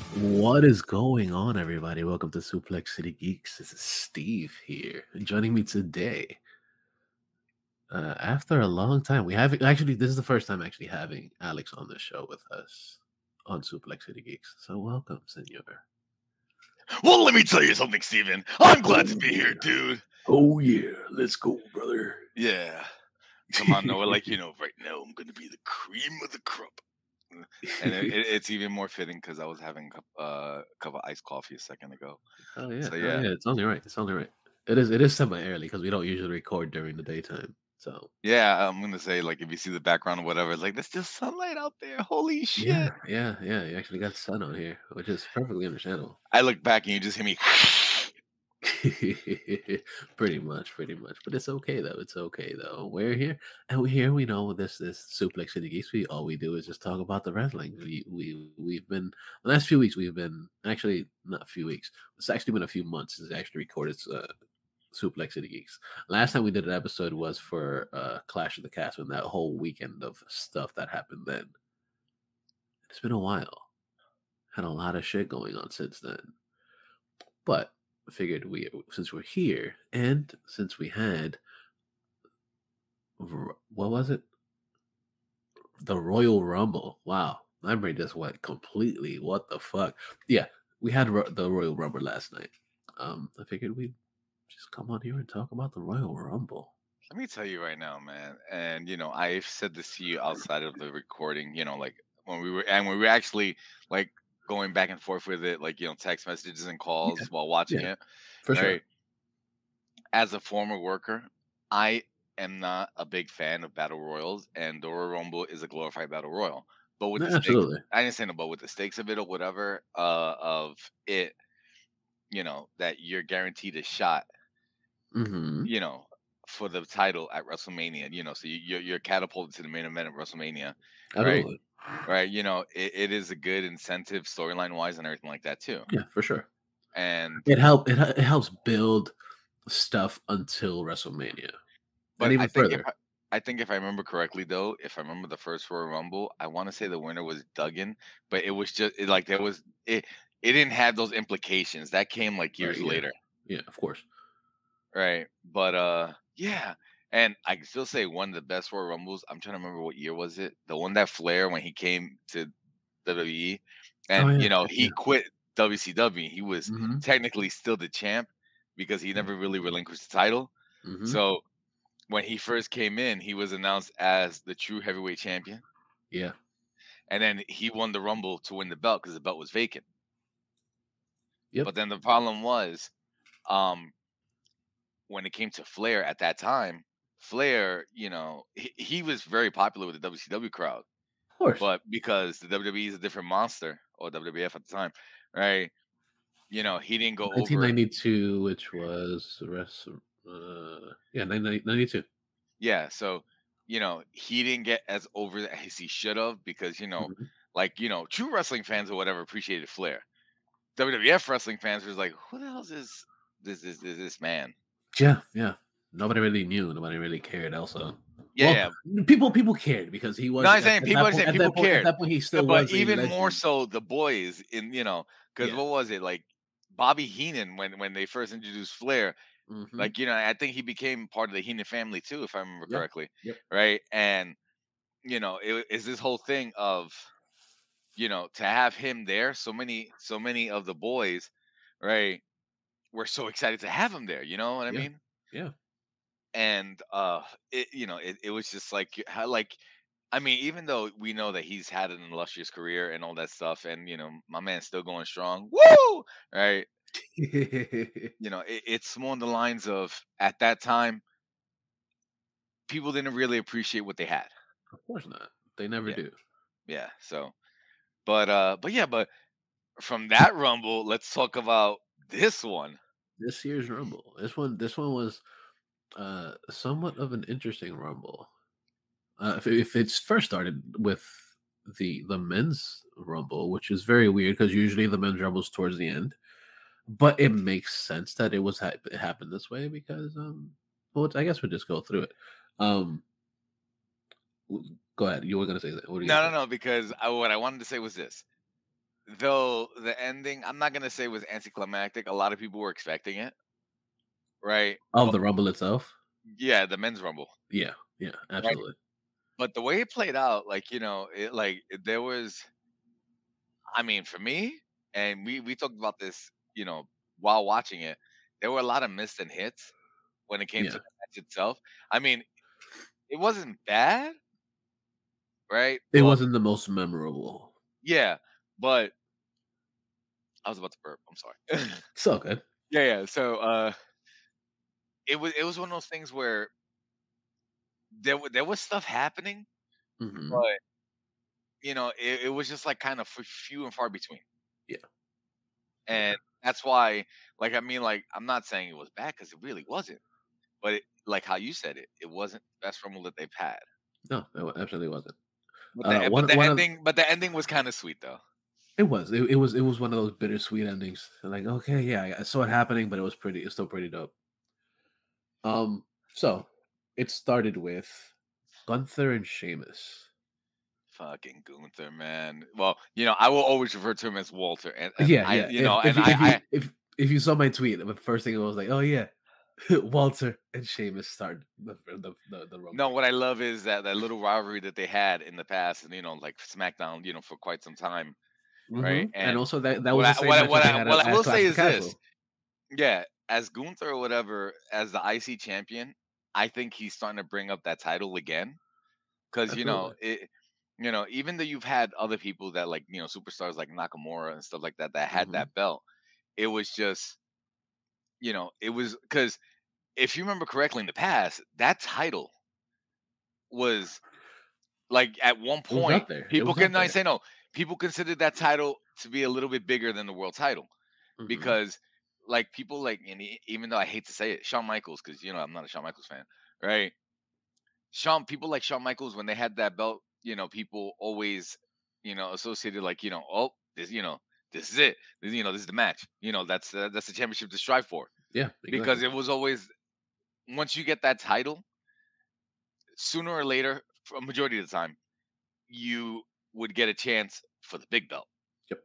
What is going on, everybody? Welcome to Suplex City Geeks. This is Steve here. And joining me today, after a long time, we haven't actually. This is the first time actually having Alex on the show with us on Suplex City Geeks. So welcome, Senor. Well, let me tell you something, Steven. I'm glad to Oh be here, yeah, dude. oh yeah. Let's go, brother. Yeah. Come on, Noah. Like, right now I'm going to be the cream of the crop. And it's even more fitting because I was having a cup of iced coffee a second ago. Oh yeah, So, oh yeah. yeah. It's only right. It's only right. It is semi early because we don't usually record during the daytime. So Yeah, I'm going to say, like, if you see the background or whatever, it's like, there's just sunlight out there. Holy yeah, shit. yeah, yeah. You actually got sun on here, which is perfectly understandable. I look back and you just hear me. pretty much. But it's okay though. It's okay though. We're here, and we here. We know this Suplex City Geeks. We all we do is just talk about the wrestling. We've been the last few weeks. We've been actually not a few weeks. It's actually been a few months since I actually recorded Suplex City Geeks. Last time we did an episode was for Clash of the Castle and that whole weekend of stuff that happened then. It's been a while. Had a lot of shit going on since then. But I figured we since we're here and since we had what was it? The Royal Rumble. Wow. My brain just went completely. What the fuck? Yeah, we had the Royal Rumble last night. I figured we'd just come on here and talk about the Royal Rumble. Let me tell you right now, man. And, I've said this to you outside of the recording, like when we were actually like going back and forth with it, like, text messages and Yeah, calls while watching yeah, it, for sure. right? As a former worker, I am not a big fan of battle royals, and the Royal Rumble is a glorified battle royal. But with No, the stakes, absolutely. I didn't say no, but with the stakes of it or whatever, of it, that you're guaranteed a shot, Hmm. you know, for the title at WrestleMania. So you're catapulted to the main event of WrestleMania, right? Absolutely. Right. It is a good incentive storyline wise and everything like that too. Yeah, for sure. And It helps build stuff until WrestleMania and but even further. I think if I remember correctly though, if I remember the first Royal Rumble, I want to say the winner was Duggan, but it was just like there was it didn't have those implications. That came like Right? years Yeah. later. Yeah. Of course. Right. But yeah. And I can still say one of the best Royal Rumbles. I'm trying to remember what year was it. The one that Flair when he came to WWE Oh and yeah. Yeah. he quit WCW. He was Hmm. technically still the champ because he never really relinquished the title. Hmm. So when he first came in, he was announced as the true heavyweight champion. Yeah. And then he won the Rumble to win the belt because the belt was vacant. Yep. But then the problem was, um, when it came to Flair at that time, Flair, he was very popular with the WCW crowd, Of course. but because the WWE is a different monster, or WWF at the time, right? He didn't go over. 1992, which was the rest. Yeah, 1992. Yeah, so he didn't get as over as he should have because Mhm. like true wrestling fans or whatever appreciated Flair. WWF wrestling fans was like, who the hell is this man? Yeah, yeah. Nobody really knew. Nobody really cared. Also, Yeah, well, yeah. people cared because he No, was I'm saying people. I'm saying people at cared, that point he still but was a even more legend. so the boys because Yeah. what was it like? Bobby Heenan when they first introduced Flair, Hmm. like I think he became part of the Heenan family too, if I remember Yeah. correctly, Yep. right? And is this whole thing of to have him there. So many of the boys, right, were so excited to have him there. You know what I Yeah. mean? Yeah. And it was just like how like I mean, even though we know that he's had an illustrious career and all that stuff, and my man's still going strong. Woo! Right? It's more on the lines of at that time, people didn't really appreciate what they had. Of course not. They never Yeah, do. yeah. So, but yeah, but from that rumble, let's talk about this one. This year's Rumble. This one was somewhat of an interesting Rumble. If it's first started with the men's Rumble, which is very weird because usually the men's Rumble's towards the end, but it makes sense that it happened this way because well, I guess we'll just go through it. Um, go ahead. You were gonna say that. What are you No, gonna no, say? no. Because what I wanted to say was this: though the ending, I'm not gonna say was anticlimactic. A lot of people were expecting it, right? Of But the Rumble itself? yeah, the men's rumble, Yeah, yeah, right? absolutely. But the way it played out, there was, I mean, for me, and we talked about this, while watching it, there were a lot of missed and hits when it came to Yeah. the match itself. I mean, it wasn't bad, right? It Well, wasn't the most memorable. yeah, but I was about to burp. I'm sorry. So good. Yeah, yeah. So, it was one of those things where there was stuff happening, Mhm. but it was just like kind of few and far between, Yeah, and yeah. that's why, like, I mean, like, I'm not saying it was bad because it really wasn't, but like how you said it, it wasn't the best rumble that they've had. No, it absolutely wasn't. But the but One the one of ending, but the ending was kind of sweet though. it was one of those bittersweet endings. Like, okay, yeah, I saw it happening, but it's still pretty dope. So it started with Gunther and Sheamus. Fucking Gunther, man. Well, I will always refer to him as Walter, and Yeah, I, yeah. If you if I you if you saw my tweet, the first thing I was like, oh yeah, Walter and Sheamus started the no, Rumble. what I love is that little rivalry that they had in the past, and like SmackDown, for quite some time, right? And And also that was the same match that they had what I at will say Clash of the is this: Castle. yeah, as Gunther or whatever, as the IC champion, I think he's starting to bring up that title again, because Absolutely. even though you've had other people that, like, superstars like Nakamura and stuff like that that had Hmm. that belt, it was just, it was because if you remember correctly in the past, that title was, like, at one It was point, up there. It people was can up I there. say no, people considered that title to be a little bit bigger than the world title, Hmm. because, like, people like, and even though I hate to say it, Shawn Michaels, because I'm not a Shawn Michaels fan, right? People like Shawn Michaels, when they had that belt, people always, associated, like, oh, this is it. This is the match. That's the championship to strive for, Yeah, because exactly. it was always, once you get that title, sooner or later, for a majority of the time, you would get a chance for the big belt. Yep.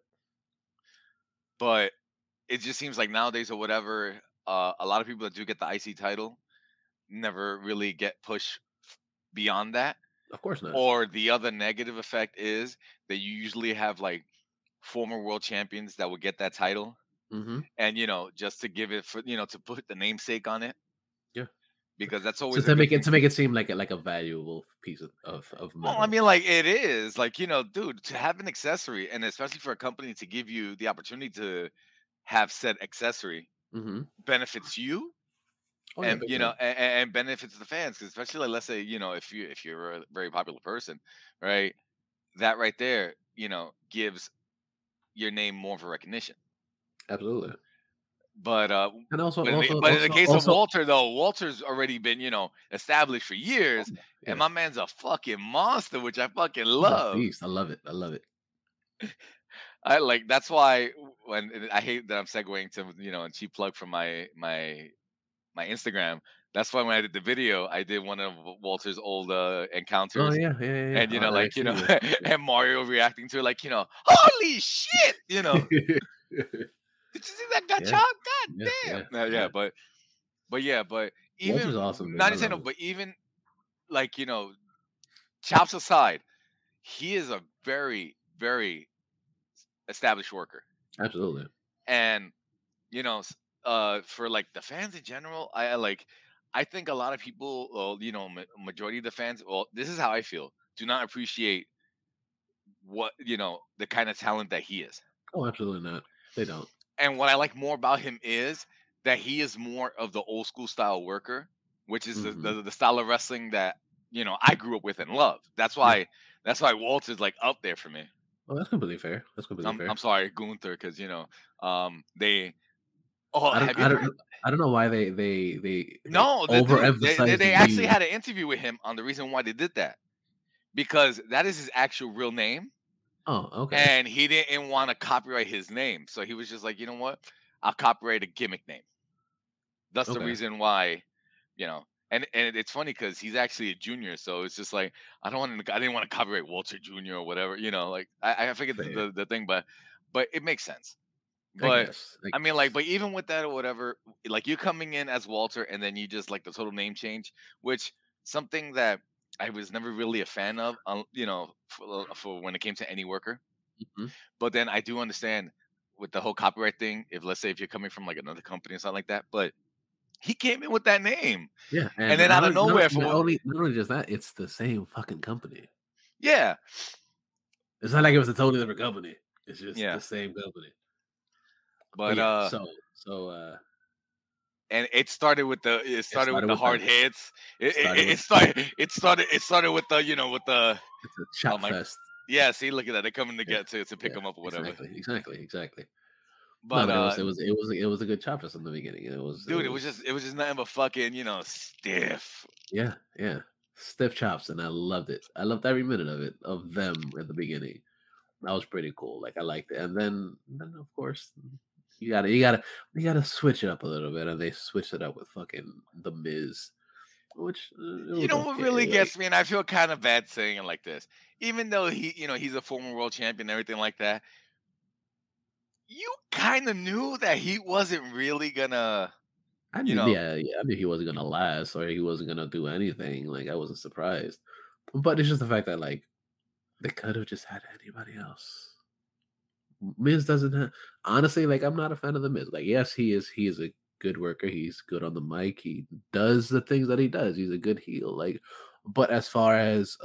But it just seems like nowadays or whatever, a lot of people that do get the IC title never really get pushed beyond that. Of course not. Or the other negative effect is that you usually have, like, former world champions that would get that title, Hmm. and just to give it, for to put the namesake on it, Yeah. because that's So always a good thing. to make it seem like a valuable piece of Well, I metal. mean, like, it is like, dude, to have an accessory, and especially for a company to give you the opportunity to have said accessory, Hmm. benefits you, Oh yeah, and big time. benefits the fans, 'cause especially, like, let's say, if you're a very popular person, right? That right there, gives your name more of a recognition. Absolutely. But And also but in the case of also Walter, though, Walter's already been, established for years, and yeah, my man's a fucking monster, which I fucking he's a love. beast. I love it. I love it. I like That's why, when I hate that I'm segueing to, a cheap plug from my Instagram. That's why when I did the video, I did one of Walter's old Oh encounters, yeah, yeah, yeah, yeah. and I see you. and Mario reacting to it, like, holy shit, did you see that Yeah, gotcha? God yeah, yeah, damn. Yeah, yeah. but Walter's even, awesome, dude. not I to say love no, him. but even, like, chops aside, he is a very, very established worker, Absolutely. and for, like, the fans in general, I think a lot of people, well, majority of the fans, well, this is how I feel, do not appreciate what, the kind of talent that he is. Oh, absolutely not. They don't. And what I like more about him is that he is more of the old school style worker, which is Hmm. the style of wrestling that, I grew up with and loved. Yeah. That's why Walter's, like, up there for me. Oh, that's completely fair. That's completely I'm fair. sorry, Gunther, because they. Oh, I don't have you I ever? don't I don't know why they No, the dude, overemphasize the they actually U. had an interview with him on the reason why they did that, because that is his actual real name, Oh, okay. and he didn't want to copyright his name, so he was just like, you know what, I'll copyright a gimmick name. That's the Okay. reason why, and it's funny because he's actually a junior, so it's just like, I didn't want to copyright Walter Jr. or whatever, like, I forget Fair. the thing, but but it makes sense. I But guess. I I mean, like, guess. but even with that or whatever, like you coming in as Walter and then you just like the total name change, which something that I was never really a fan of, for when it came to any worker. Mhm. But then I do understand with the whole copyright thing, if let's say if you're coming from like another company or something like that, but he came in with that name, Yeah, and and then not out of only not nowhere not for only not only just that, it's the same fucking company. yeah, It's not like it was a totally different company. It's just yeah. the same company. But But yeah, so and it it started with started the with hard that. hits. It started with It started with the with the it's a oh chop my fest. yeah. See, look at that. They're coming to Yeah, get to pick yeah, them up or whatever. exactly. No, But but it was a good chop fest in the beginning. dude, it was just nothing but fucking stiff. yeah, stiff chops, and I loved it. I loved every minute of it, of them at the beginning. That was pretty cool. Like I liked it, and then of course you gotta switch it up a little bit, and they switched it up with fucking the Miz, which it You was know what okay. really Like gets me, and I feel kind of bad saying it like this, even though he's a former world champion and everything like that. You kind of knew that he wasn't really gonna, I you knew, know. yeah, I knew he wasn't gonna last or he wasn't gonna do anything. Like I wasn't surprised, but it's just the fact that like they could have just had anybody else. Miz doesn't have honestly, like, I'm not a fan of the Miz. Like, yes, he is a good worker, he's good on the mic, he does the things that he does, he's a good heel, like, but as far as,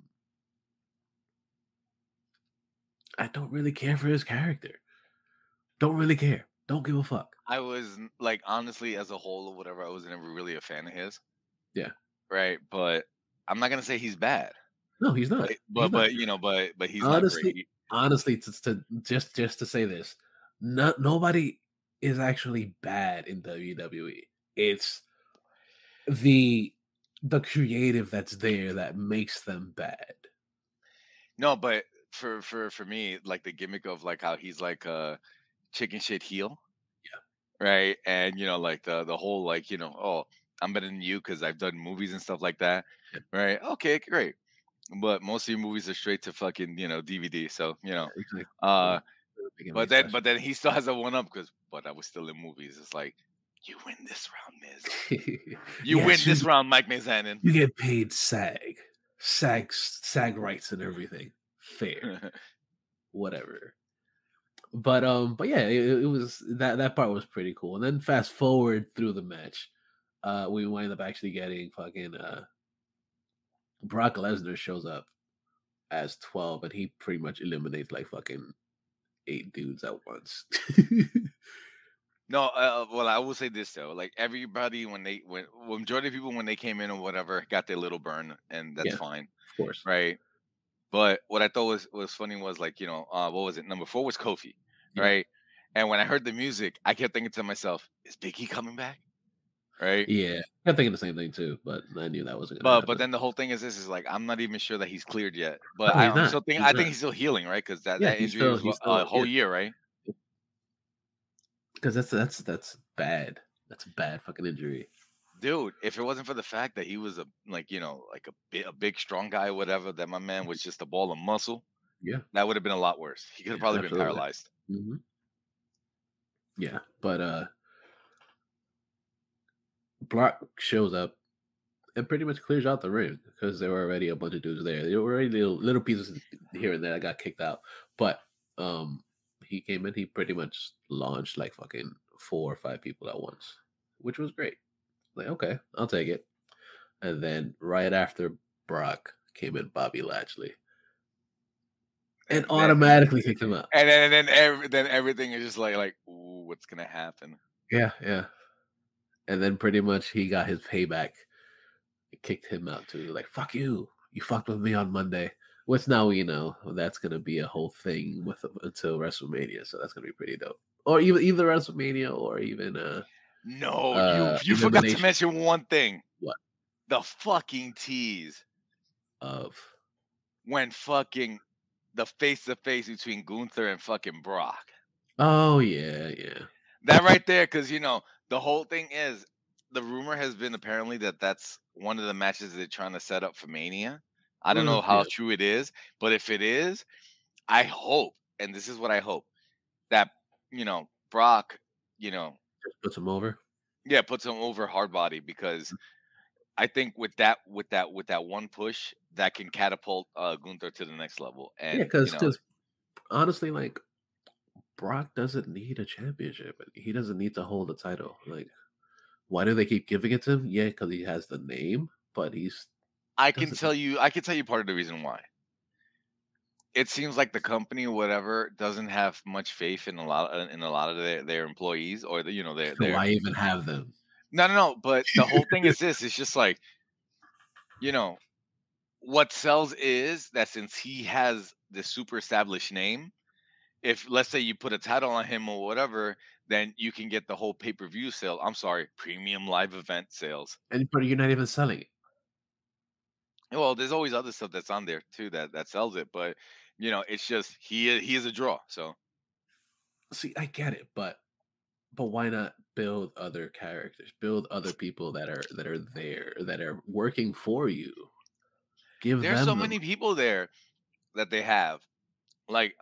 I don't really care for his character. Don't really care. Don't give a fuck. Like honestly, as a whole or whatever, I was never really a fan of his, Yeah. right? But I'm not gonna say he's bad, No, he's not. right? He's not. But he's not great. Honestly honestly, to just to say this, nobody is actually bad in WWE. It's the the creative that's there that makes them bad. No, but for me, like the gimmick of like how he's like a chicken shit heel, Yeah, right? And like the whole like oh, I'm better than you because I've done movies and stuff like that, yeah, right? Okay, great. But most of your movies are straight to fucking DVD. So yeah, exactly. uh, Yeah. Doesn't make but anybody then special. he still has a one up because but I was still in movies. It's like you win this round, Miz. You win Yes, this round, Mike Mizanin. you get paid SAG rights and everything. Fair, whatever. But yeah, it was that part was pretty cool. And then fast forward through the match, we wind up actually getting fucking Brock Lesnar shows up as 12, and he pretty much eliminates like fucking 8 dudes at once. No, well, I will say this though, like everybody when majority of people when they came in or whatever got their little burn, and that's Yeah, fine, of course. right? But what I thought was funny was like what was it? Number 4 was Kofi, Yeah. right? And when I heard the music, I kept thinking to myself, "Is Big E coming back?" Right? Yeah. I'm thinking the same thing too, but I knew that wasn't gonna But happen. then the whole thing is this is like I'm not even sure that he's cleared yet. But No, he's not. He's I not. think he's still healing, right? Because Yeah, that injury was he's a still whole yeah, year, right? because that's bad. That's a bad fucking injury. Dude, if it wasn't for the fact that he was a like like a big strong guy or whatever, that my man was just a ball of muscle, Yeah, that would have been a lot worse. He could have yeah, probably been absolutely. paralyzed. Hmm. Yeah, but Brock shows up and pretty much clears out the ring because there were already a bunch of dudes there. There were already little pieces here and there that got kicked out, but um, he came in. He pretty much launched like fucking 4 or 5 people at once, which was great. Like, okay, I'll take it. And then right after Brock came in Bobby Lashley and And then automatically kicked him out. then everything is just like, ooh, what's gonna happen? Yeah, yeah. And then pretty much he got his payback. Kicked him out too. Like, fuck you. You fucked with me on Monday. Which now we know that's gonna be a whole thing with until WrestleMania. So that's gonna be pretty dope. Or even either WrestleMania or even No, you forgot to elimination. mention one thing. What The fucking tease of when fucking the face to face between Gunther and fucking Brock. oh yeah, yeah. That right there, because the whole thing is the rumor has been apparently that that's one of the matches they're trying to set up for Mania. I don't know how Yeah. true it is, but if it is, I hope, and this is what I hope. that Brock, you know, Just puts him over. yeah, puts him over hard body because I think with that one push that can catapult Gunther to the next level, Yeah, and because honestly, like Brock doesn't need a championship. He doesn't need to hold a title. Like, why do they keep giving it to him? Yeah, because he has the name, but he doesn't. I can tell you part of the reason why. It seems like the company or whatever doesn't have much faith in a lot of their employees or their Why even have them? no, but the whole thing is this, it's just like, you know, what sells is that since he has this super established name, if let's say you put a title on him or whatever, then you can get the whole pay-per-view sale. I'm sorry, premium live event sales. But you're not even selling it. Well, there's always other stuff that's on there too that sells it, but it's just he is a draw. So See, I get it, but why not build other characters? Build other people that are there, that are working for you. Give there's so them the many people there that they have. Like,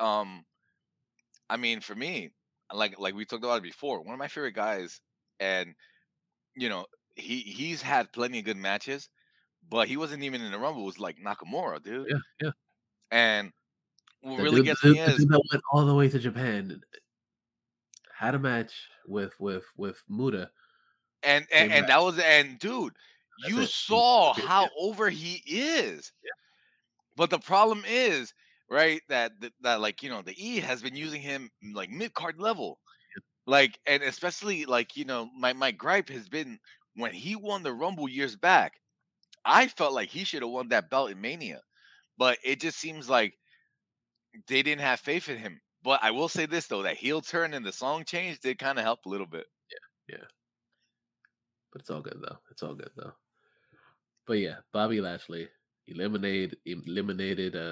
I mean, for me, like we talked about it before, one of my favorite guys, and you know, he's had plenty of good matches, but he wasn't even in the Rumble. Was like Nakamura, dude. yeah, yeah. And what The really dude, the gets dude, me the is, dude that went all the way to Japan had a match with Muda, came and back. that was, and dude, That's you it. saw Yeah, how over he is. yeah, But the problem is, right, that like the E has been using him like mid card level, like, and especially like my gripe has been when he won the Rumble years back. I felt like he should have won that belt in Mania, but it just seems like they didn't have faith in him. But I will say this though, that heel turn and the song change did kind of help a little bit. yeah. But it's all good though. It's all good though. But yeah, Bobby Lashley eliminated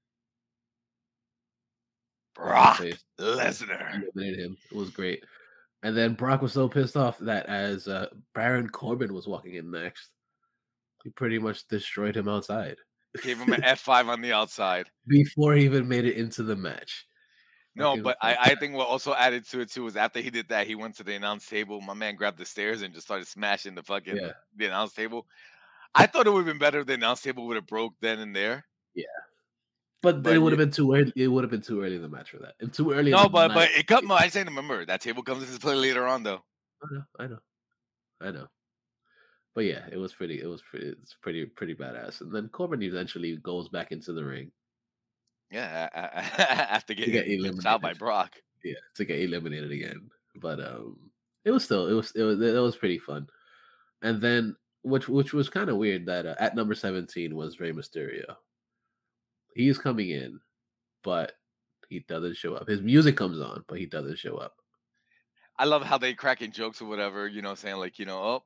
what's his Brock face? Yeah, Lesnar. eliminated him. It was great. And then Brock was so pissed off that as Baron Corbin was walking in next, he pretty much destroyed him outside Gave him an F5 on the outside. before he even made it into the match. No, Fucking but I think what also added to it too was after he did that, he went to the announce table. My man grabbed the stairs and just started smashing yeah, the announce table. I thought it would have been better if the announce table would have broke then and there. yeah. But it But would yeah, have been too early. It would have been too early in the match for that, and too early in the no, but night. it cut. I say remember that table comes into play later on though. I know, I know, I know. But yeah, it was pretty. It's pretty badass. And then Corbin eventually goes back into the ring Yeah, after to get getting blitzed out by eliminated. Brock. Yeah, to get eliminated again. But it was still it was pretty fun. And then which was kind of weird that at number 17 was Rey Mysterio. He's coming in, but he doesn't show up. His music comes on, but he doesn't show up. I love how they cracking jokes or whatever, saying like, oh,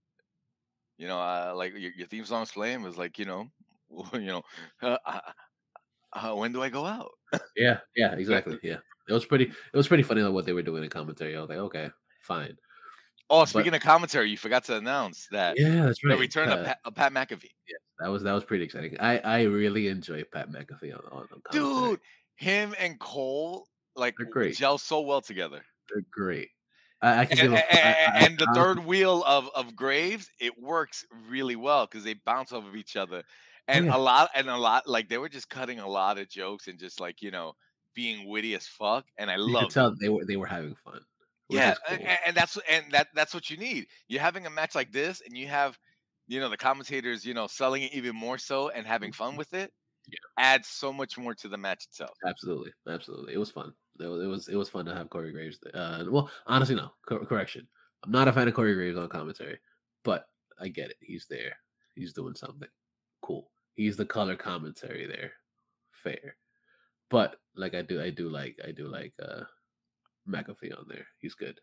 like your theme song's playing was like, you know, uh, uh, when do I go out? Yeah, yeah, exactly. Yeah. It was pretty funny like, what they were doing in commentary. I was like, okay, fine. Oh, But speaking of commentary, you forgot to announce that yeah, that's the right. return of Pat McAfee. Yeah, that was pretty exciting. I really enjoy Pat McAfee on commentary. Dude, him and Cole like They're great. gel so well together. They're great. I can And give a f- and the I honestly, third wheel of Graves, it works really well because they bounce off of each other. oh And yeah, a lot like they were just cutting a lot of jokes and just like, being witty as fuck. And I you could loved it. tell they were having fun, which Yeah, is cool. and that's what you need. You're having a match like this, and you have, the commentators, selling it even more so and having fun Mhm. with it Yeah, adds so much more to the match itself. absolutely, absolutely. It was fun. It was fun to have Corey Graves. Well, honestly, no correction. I'm not a fan of Corey Graves on commentary, but I get it. He's there. He's doing something cool. He's the color commentary there. Fair. But like I do like McAfee on there. He's good.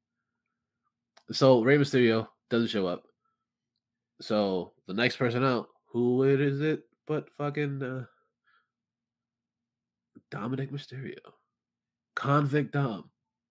So Rey Mysterio doesn't show up. So the next person out, who it is it but fucking Dominic Mysterio. Convict Dom.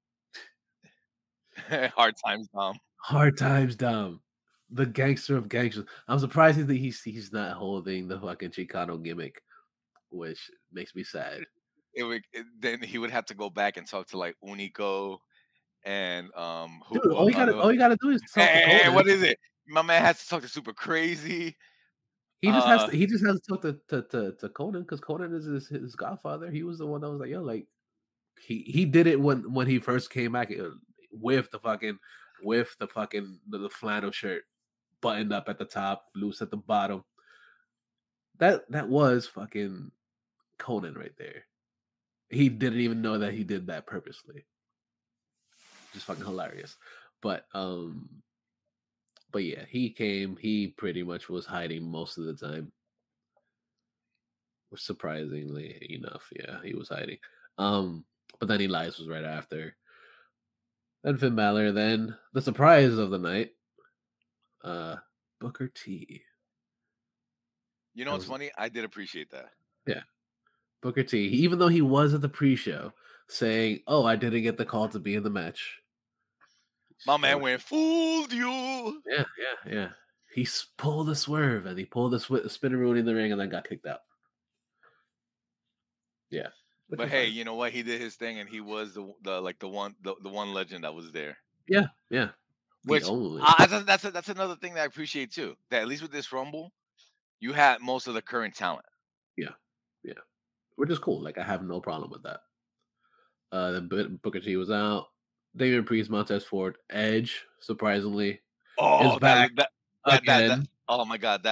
Hard times, Dom. Hard times Dom. The gangster of gangsters. I'm surprised that he's not holding the fucking Chicano gimmick, which makes me sad. then he would have to go back and talk to like Unico and Dude, all you gotta do is talk to and Conan. what is it? My man has to talk to Super Crazy. Uh, He just has to talk to Conan because Conan is his godfather. He was the one that was like, yo, like he did it when he first came back with the fucking the flannel shirt buttoned up at the top, loose at the bottom. That was fucking Conan right there. He didn't even know that he did that purposely. Just fucking hilarious. But um but yeah, he came, he pretty much was hiding most of the time. Surprisingly enough, yeah, he was hiding. But then Elias was right after. Then Finn Balor, then the surprise of the night, uh Booker T. you know That what's was funny? I did appreciate that. yeah, Booker T. Even though he was at the pre-show saying, "Oh, I didn't get the call to be in the match." My That man was went fooled you. yeah, yeah, yeah. Pulled a swerve and he pulled a spinneroonie in the ring and then got kicked out. Yeah, which But was hey, fine. you know what? He did his thing, and he was the like the one legend that was there. Yeah, yeah. The Which only. that's another thing that I appreciate too. That at least with this Rumble, you had most of the current talent. Yeah, yeah. Which is cool. Like I have no problem with that. Then Booker T was out. Damian Priest, Montez Ford, Edge, surprisingly, is Oh, back that again. oh my god,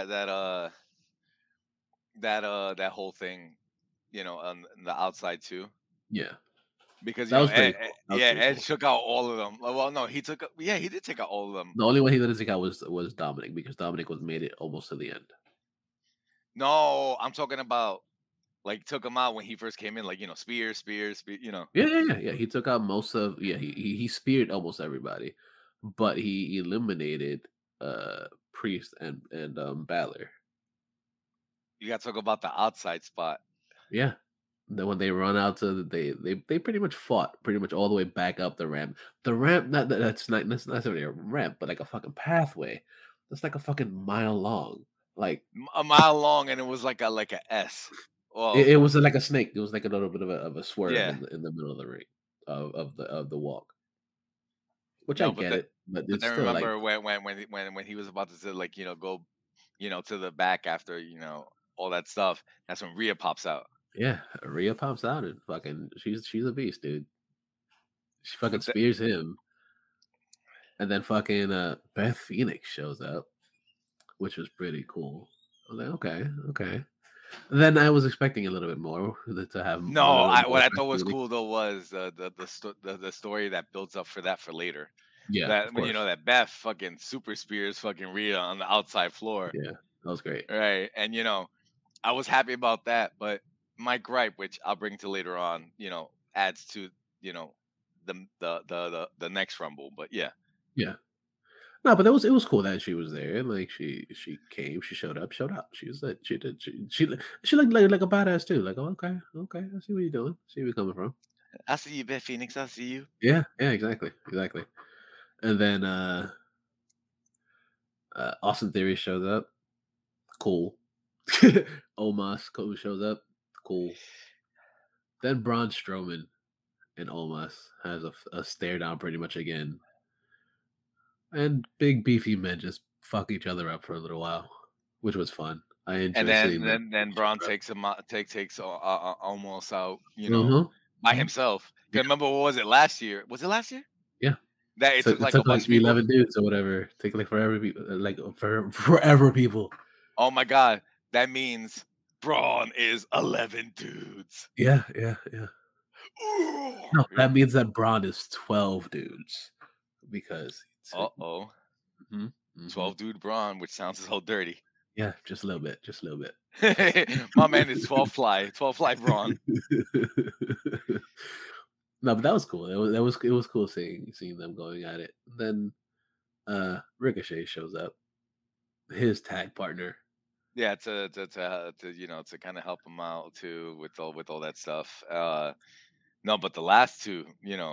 that whole thing, on the outside too. Yeah, Because that was pretty cool. That was Yeah, pretty Edge cool. took out all of them. Well, no, he did take out all of them. The only one he didn't take out was Dominic because Dominic was made it almost to the end. No, I'm talking about like took him out when he first came in, like spear. Yeah, yeah, yeah, yeah. He took out most of he speared almost everybody, but he eliminated Priest and Balor. You got to talk about the outside spot. Yeah. Then when they run out to they pretty much fought pretty much all the way back up the ramp. The ramp that's not necessarily a ramp, but like a fucking pathway. That's like a fucking mile long. Like A mile long, and it was like a S. Well, it was like a snake. It was like a little bit of a swerve yeah. in the middle of the ring of the walk. Which I No, but get it, but but it's then still like remember when he was about to like go to the back after all that stuff. That's when Rhea pops out. yeah, Rhea pops out and fucking she's a beast, dude. She fucking But the, spears him, and then fucking Beth Phoenix shows up, which was pretty cool. I was like, okay, okay. Then I was expecting a little bit more to have a no, little bit more what I Beth thought was Phoenix. cool though was the story that builds up for that for later. Yeah, That of when course. that Beth fucking super spears fucking Rhea on the outside floor, Yeah, that was great. right? And I was happy about that, but my gripe, which I'll bring to later on, adds to you know the next Rumble. But yeah, Yeah. No, but it was cool that she was there. And like she came, she showed up. She was like she did she looked like a badass too. Like, oh, okay, okay, I see what you're doing. See where you're coming from. I see you, Beth Phoenix. I see you. Yeah, yeah, exactly, exactly. And then Austin Theory shows up. Cool. Omos Cole shows up. Cool. Then Braun Strowman and Omos has a stare down pretty much again. And big beefy men just fuck each other up for a little while, which was fun. I And enjoy then seeing them then fuck then each Braun other up. takes him out, takes almost out, Uh-huh. by Mhm. himself. 'Cause Yeah, remember, what was it last year? Was it last year yeah. that it took It like a took like bunch of people? 11 dudes or whatever. Take like forever people like for forever people. Oh my god, that means Braun is 11 dudes. Yeah, yeah, yeah. Ooh, No, yeah. that means that Braun is 12 dudes because Uh oh, mhm, mhm. 12 dude Braun, which sounds so dirty. Yeah, just a little bit, just a little bit. Just My man is 12 fly Braun. No, but that was cool. It was cool seeing them going at it. Then Ricochet shows up, his tag partner. Yeah, to kind of help him out too with all that stuff. No, but the last two,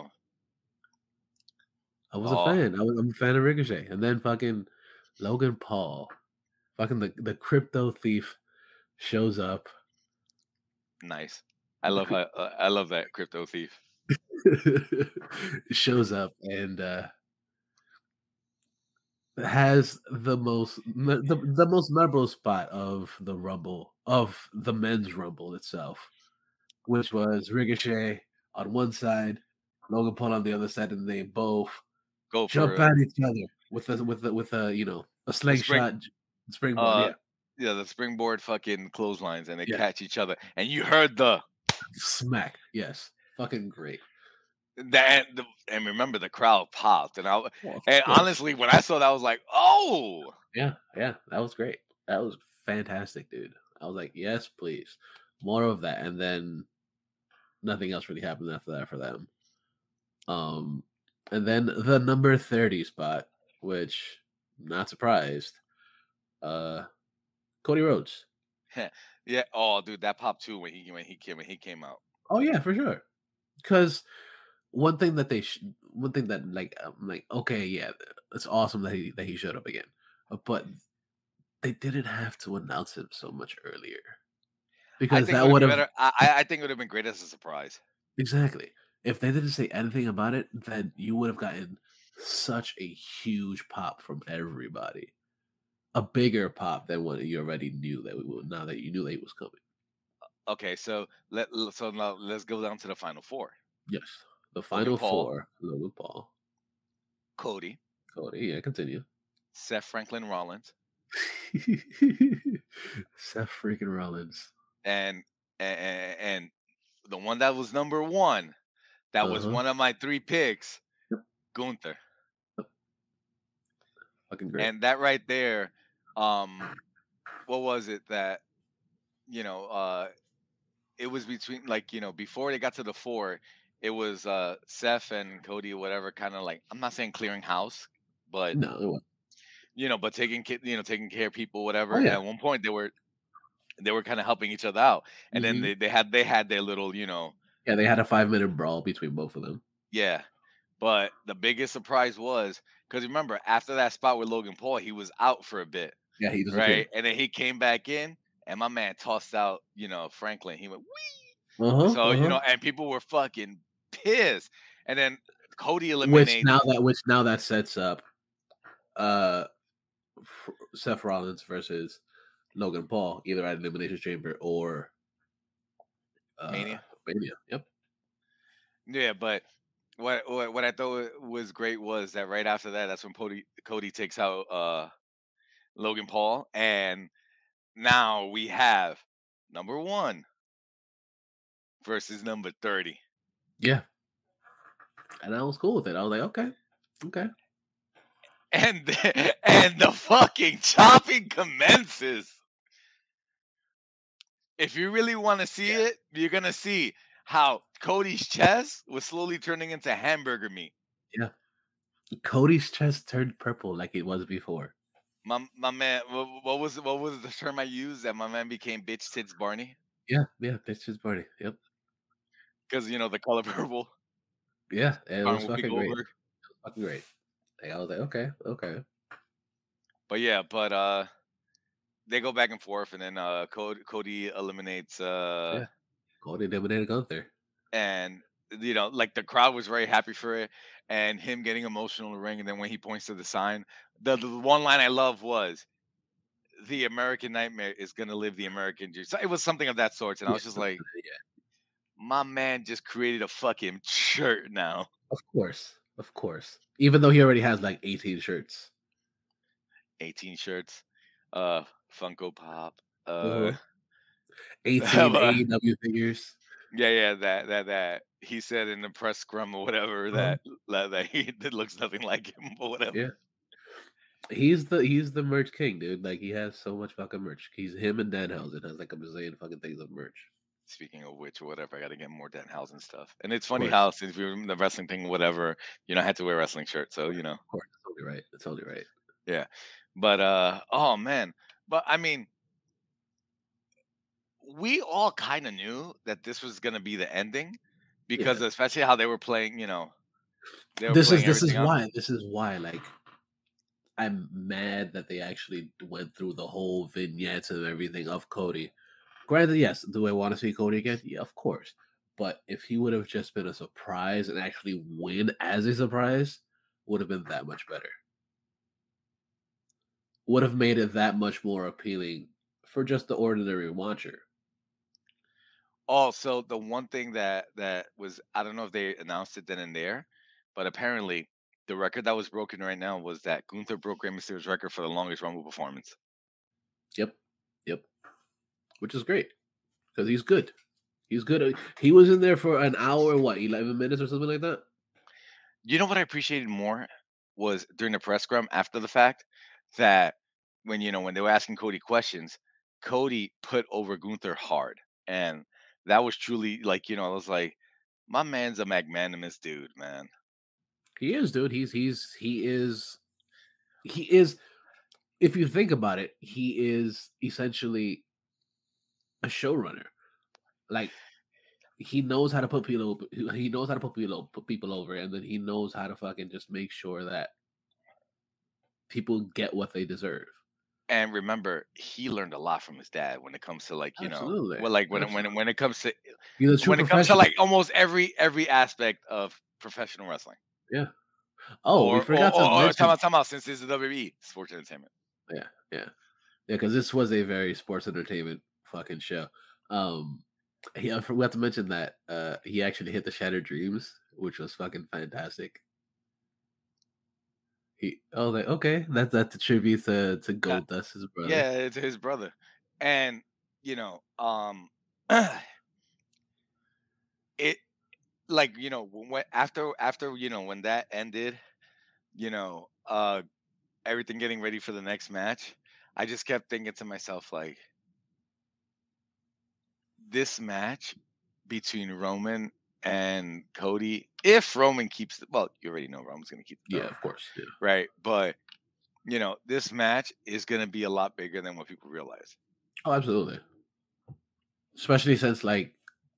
I was a oh, fan. I'm a fan of Ricochet. And then fucking Logan Paul, fucking the crypto thief shows up. nice. I love that crypto thief. shows up and has the most memorable spot of the Rumble of the men's Rumble itself, which was Ricochet on one side, Logan Paul on the other side, and they both Go jump for at each other with a a the spring. slingshot springboard. Uh, Yeah, yeah, the springboard fucking clotheslines, and they yeah, catch each other, and you heard the smack. Yes, fucking great. that and remember the crowd popped, Well, of and course. honestly, when I saw that, I was like, oh, Yeah, yeah, that was great. That was fantastic, dude. I was like, yes, please, more of that, and then nothing else really happened after that for them. Um, and then the number 30 spot, which not surprised, uh, Cody Rhodes. yeah, oh, dude, that popped too when he came out. Oh yeah, for sure. Because one thing that like I'm like, okay, yeah, it's awesome that he showed up again, but they didn't have to announce him so much earlier I because think it that would have would been have better. I think it would have been great as a surprise. exactly if they didn't say anything about it, then you would have gotten such a huge pop from everybody. A bigger pop than what you already knew that we would now that you knew that he was coming. Okay, so so now let's go down to the final four: Yes. The Logan final Paul, four, Logan Paul, Cody, Cody, yeah, continue. Seth Franklin Rollins, Seth freaking Rollins. and and the one that was number one, that was Uh-huh. one of my three picks, Yep, Gunther. yep. Fucking great. And that right there, um, what was it that you know? It was between like before they got to the four, it was Seth and Cody or whatever, kind of like I'm not saying clearing house, but No, it was but taking care of people, oh whatever. yeah. At one point, they were kind of helping each other out, and then Mhm. they had their little Yeah, they had a 5-minute brawl between both of them. yeah. But the biggest surprise was because remember after that spot with Logan Paul, he was out for a bit, Yeah, he right? disappeared. And then he came back in, and my man tossed out Franklin. He went Uh-huh, so uh-huh. and people were fucking pissed. And then Cody Which eliminates. now that sets up uh Seth Rollins versus Logan Paul, either at Elimination Chamber or Mania. Mania. Yep. Yeah, but what I thought was great was that right after that, that's when Cody takes out Logan Paul, and now we have number one versus number 30. Yeah. And I was cool with it. I was like, okay, okay. And and the fucking chopping commences. If you really want to see Yeah. it, you're gonna see how Cody's chest was slowly turning into hamburger meat. Yeah. Cody's chest turned purple like it was before. My man, what was the term I used? That my man became bitch tits Barney Yeah, yeah, bitch his party. Yep. because the color purple. Yeah, it Starting was Whoopi fucking great. Goldberg. Fucking great. Like, I was like, okay, okay. But yeah, they go back and forth, and then Cody eliminates Yeah. Cody eliminated Gunther. and like the crowd was very happy for it, and him getting emotional in the ring, and then when he points to the sign, the one line I love was the American Nightmare is gonna live the American dream. So it was something of that sort, and I Yeah, was just something like, like that, yeah. my man just created a fucking shirt now. Of course. Of course. Even though he already has like 18 shirts. 18 shirts, Funko Pop, Uh-huh. 18 yeah, AEW figures. yeah, that he said in the press scrum or whatever Uh-huh. that he that looks nothing like him or whatever. Yeah. He's the merch king, dude. Like he has so much fucking merch. He's him and Danhausen has like a bazillion fucking things of merch. Speaking of which, or whatever, I got to get more Danhausen stuff. And it's Of funny course. how since we were in the wrestling thing, whatever, I had to wear a wrestling shirt. So Of course. It's only right. It's only right. yeah. But oh man, but I mean, we all kind of knew that this was gonna be the ending Yeah. because especially how they were playing, they were playing everything out. This is why like I'm mad that they actually went through the whole vignettes and everything of Cody Granted, yes, do I want to see Cody again? Yeah, of course. But if he would have just been a surprise and actually win as a surprise, would have been that much better. Would have made it that much more appealing for just the ordinary watcher. Also, the one thing that was, I don't know if they announced it then and there, but apparently the record that was broken right now was that Gunther broke Rey Mysterio's record for the longest Rumble performance. Yep. Yep. Which is great because he's good. He's good. He was in there for an hour, what, 11 minutes or something like that? You know what I appreciated more was during the press scrum after the fact that when they were asking Cody questions, Cody put over Gunther hard, and that was truly like I was like, my man's a magnanimous dude, man. He is, dude. He is if you think about it, he is essentially a showrunner. Like he knows how to put people he knows how to put people over, and then he knows how to fucking just make sure that people get what they deserve. And remember, he learned a lot from his dad when it comes to Absolutely. when it comes to He's a true like professional. almost every aspect of professional wrestling. Yeah. Oh, we forgot to Or mention. time out, since this is WWE sports entertainment. Yeah, yeah. Yeah, because this was a very sports entertainment fucking show. Um I forgot to mention that he actually hit the Shattered Dreams, which was fucking fantastic. I was like, okay, that's a tribute to Uh, Goldust, his brother. yeah, it's his brother, and you know, it like when after when that ended, you know, uh, everything getting ready for the next match, I just kept thinking to myself like, this match between Roman and Cody, if Roman keeps well, you already know Roman's gonna keep the Yeah, belt, of course. Yeah. right? But this match is gonna be a lot bigger than what people realize. Oh, absolutely. Especially since like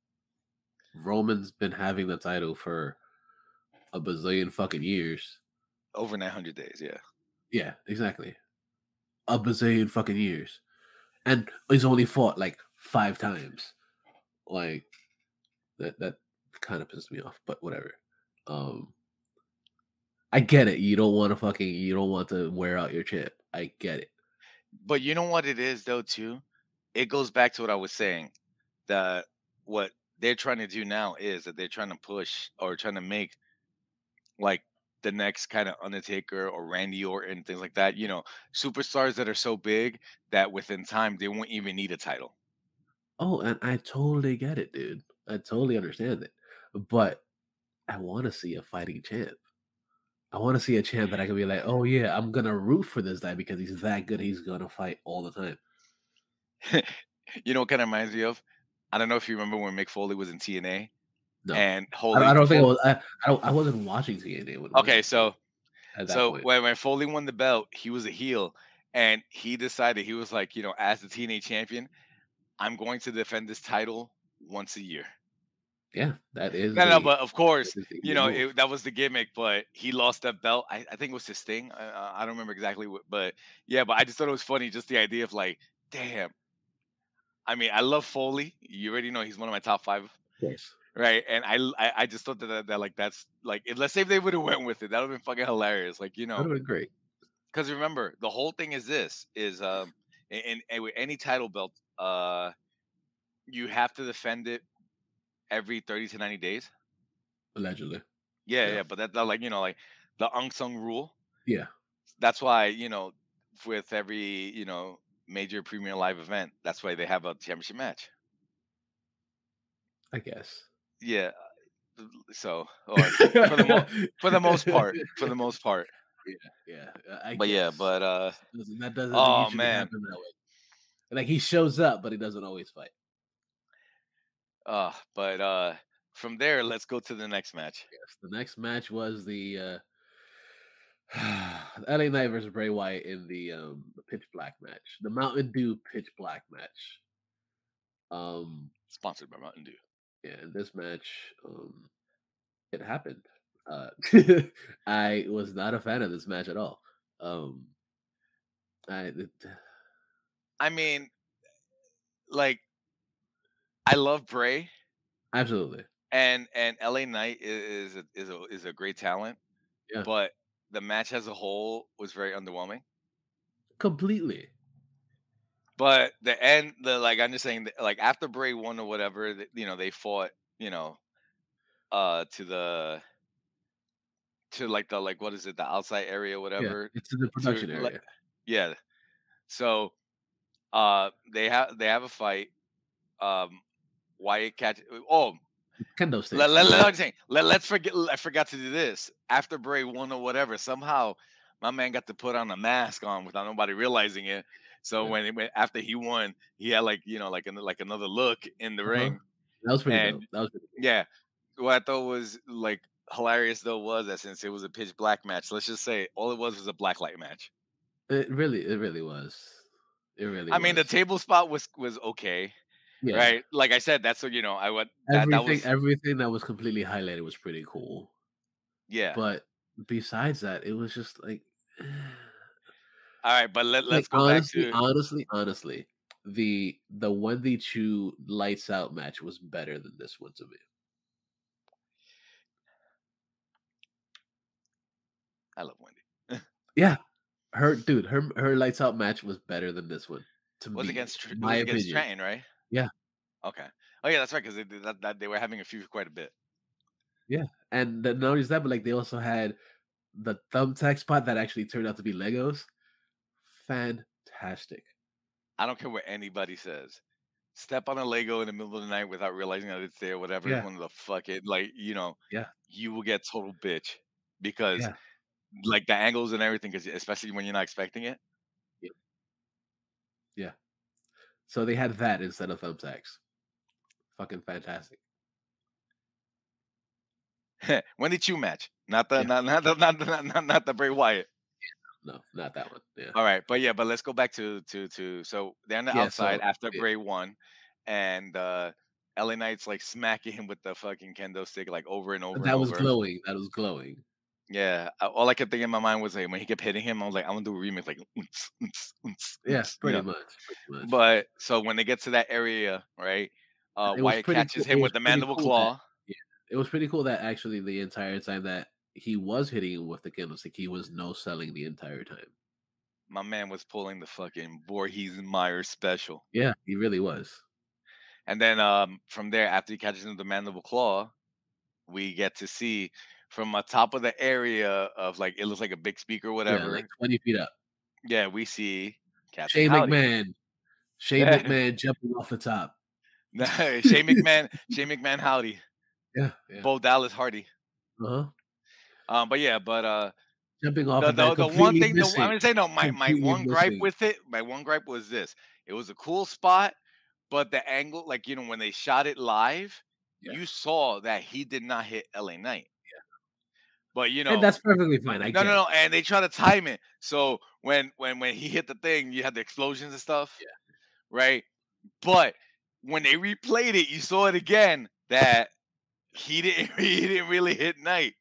Roman's been having the title for a bazillion fucking years. Over 900 days, yeah. Yeah, exactly. A bazillion fucking years. And he's only fought like 5 times. Like that kind of pissed me off, but whatever. Um I get it. You don't want to wear out your chip. I get it. But you know what it is though too? It goes back to what I was saying. That what they're trying to do now is that they're trying to push or trying to make like the next kind of Undertaker or Randy Orton, things like that. Superstars that are so big that within time they won't even need a title. Oh, and I totally get it, dude. I totally understand it. But I want to see a fighting champ. I want to see a champ that I can be like, oh yeah, I'm gonna root for this guy because he's that good. He's gonna fight all the time. You know what kind of reminds me of? I don't know if you remember when Mick Foley was in TNA No, and Holy I don't think I Fo- was. I wasn't watching TNA okay, so at that so point. when Foley won the belt, he was a heel, and he decided he was like, as the TNA champion, I'm going to defend this title once a year. Yeah, No, no, but of that course, is the heel move. that was the gimmick. But he lost that belt. I think it was his thing. I don't remember exactly what, but yeah. But I just thought it was funny, just the idea of like, damn. I mean, I love Foley. You already know he's one of my top five, Of course, right? And I just thought that like that's like, let's say if they would have went with it, that would have been fucking hilarious. Like that would have been great. because remember the whole thing is this is in with any title belt, you have to defend it every 30 to 90 days. Allegedly, Yeah, yeah, yeah, but that's like like the unsung rule. yeah. That's why with every major premier live event, that's why they have a championship match. I guess. Yeah, so or for the most part, for the most part. Yeah, yeah. I But yeah, guess. but That doesn't oh usually man, happen that way. Like he shows up, but he doesn't always fight. but from there, let's go to the next match. Yes. The next match was the LA Knight versus Bray Wyatt in the Pitch Black match, the Mountain Dew Pitch Black match. Um, Sponsored by Mountain Dew. yeah, in this match, it happened. Uh, I was not a fan of this match at all. Um, I it, I mean, like. I love Bray, Absolutely. and LA Knight is a great talent, Yeah. but the match as a whole was very underwhelming. Completely. But the end, the like I'm just saying, like after Bray won or whatever, they fought, to like the like what is it, the outside area, Yeah. whatever, It's in the to production let area. yeah. So they have a fight. Um, Wyatt catch. Oh, Kendo let sticks. let Yeah. let I'm saying, let's forget. I forgot to do this after Bray won or whatever. Somehow, my man got to put on a mask on without nobody realizing it. So Yeah. after he won, he had like like another look in the Uh-huh. ring. That was pretty And dope. That was pretty cool. yeah, what I thought was like hilarious though was that since it was a pitch black match, let's just say all it was a black light match. It really was. It really I mean, the was. table spot was okay, Yeah. right? Like I said, that's what I would that Everything was everything that was completely highlighted was pretty cool. yeah. But besides that, it was just like All right, but like let's go back honestly, to honestly, honestly, the Wendy Chu lights out match was better than this one to me. I love Wendy. Yeah. Her lights out match was better than this one to Was me, against in it my was against opinion. Trenton, right? Yeah. Okay. Oh yeah, that's right because they were having a feud quite a bit. Yeah. And then not only that, but like they also had the thumbtack spot that actually turned out to be Legos. Fantastic. I don't care what anybody says. Step on a Lego in the middle of the night without realizing that it's there, whatever is Yeah. one of the fucking like Yeah. you will get total bitch because Yeah. like the angles and everything, because especially when you're not expecting it. Yeah. Yeah. So they had that instead of thumbtacks. Fucking fantastic. When did you match? Not the Yeah. not the Bray Wyatt. No, not that one. Yeah. All right, but yeah, but let's go back to so they're on the Yeah, outside so after yeah, Bray won, and LA Knight's like smacking him with the fucking kendo stick like over and over and that was over. glowing, that was glowing. Yeah, all I kept thinking in my mind was like when he kept hitting him, I was like, I'm gonna do a remix like "Oonts, oonts, oonts, Yeah, oonts," pretty much, pretty much. But so when they get to that area, right, And Wyatt catches it him was with the pretty mandible cool that claw. yeah, it was pretty cool that actually the entire time that he was hitting him with the candlestick, he was no selling the entire time. My man was pulling the fucking Voorhees Myers special. Yeah, he really was. And then from there, after he catches him with the mandible claw, we get to see from the top of the area of like it looks like a big speaker, Yeah, like whatever. 20 feet up. Yeah, we see Captain Shane Howdy. McMahon. Shane McMahon jumping off the top. Shane McMahon Howdy. Yeah, yeah. Bo Dallas Hardy. Uh-huh. But yeah, but Jumping off the and then the the one completely thing, I'm missing. gonna say no. My Completely one gripe missing. with it, my one gripe was this: it was a cool spot, but the angle, like when they shot it live, Yeah. you saw that he did not hit LA Knight. But And that's perfectly fine, I no, get no, it. no, and they try to time it. So when he hit the thing, you had the explosions and stuff, Yeah. right? But when they replayed it, you saw it again that he didn't he didn't really hit Knight.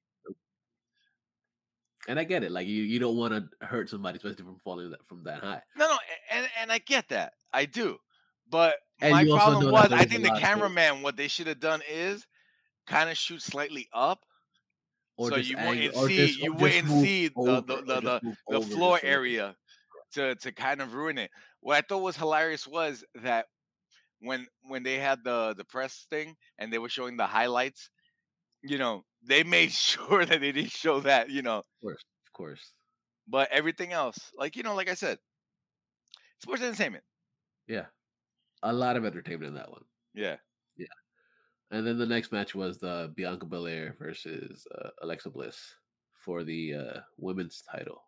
And I get it. Like you don't wanna hurt somebody, especially from falling from that high. No, no, and I get that. I do. But And my you also problem know that was there I was a think the lot of space. cameraman, what they should have done is kind of shoot slightly up Or so just you angle wouldn't see or just move over or just move the over floor just a little bit. area to kind of ruin it. What I thought was hilarious was that when they had the press thing and they were showing the highlights, they made sure that they didn't show that, Of course, of course. but everything else, like like I said, sports entertainment. Yeah. A lot of entertainment in that one. Yeah. Yeah. And then the next match was the Bianca Belair versus Alexa Bliss for the women's title.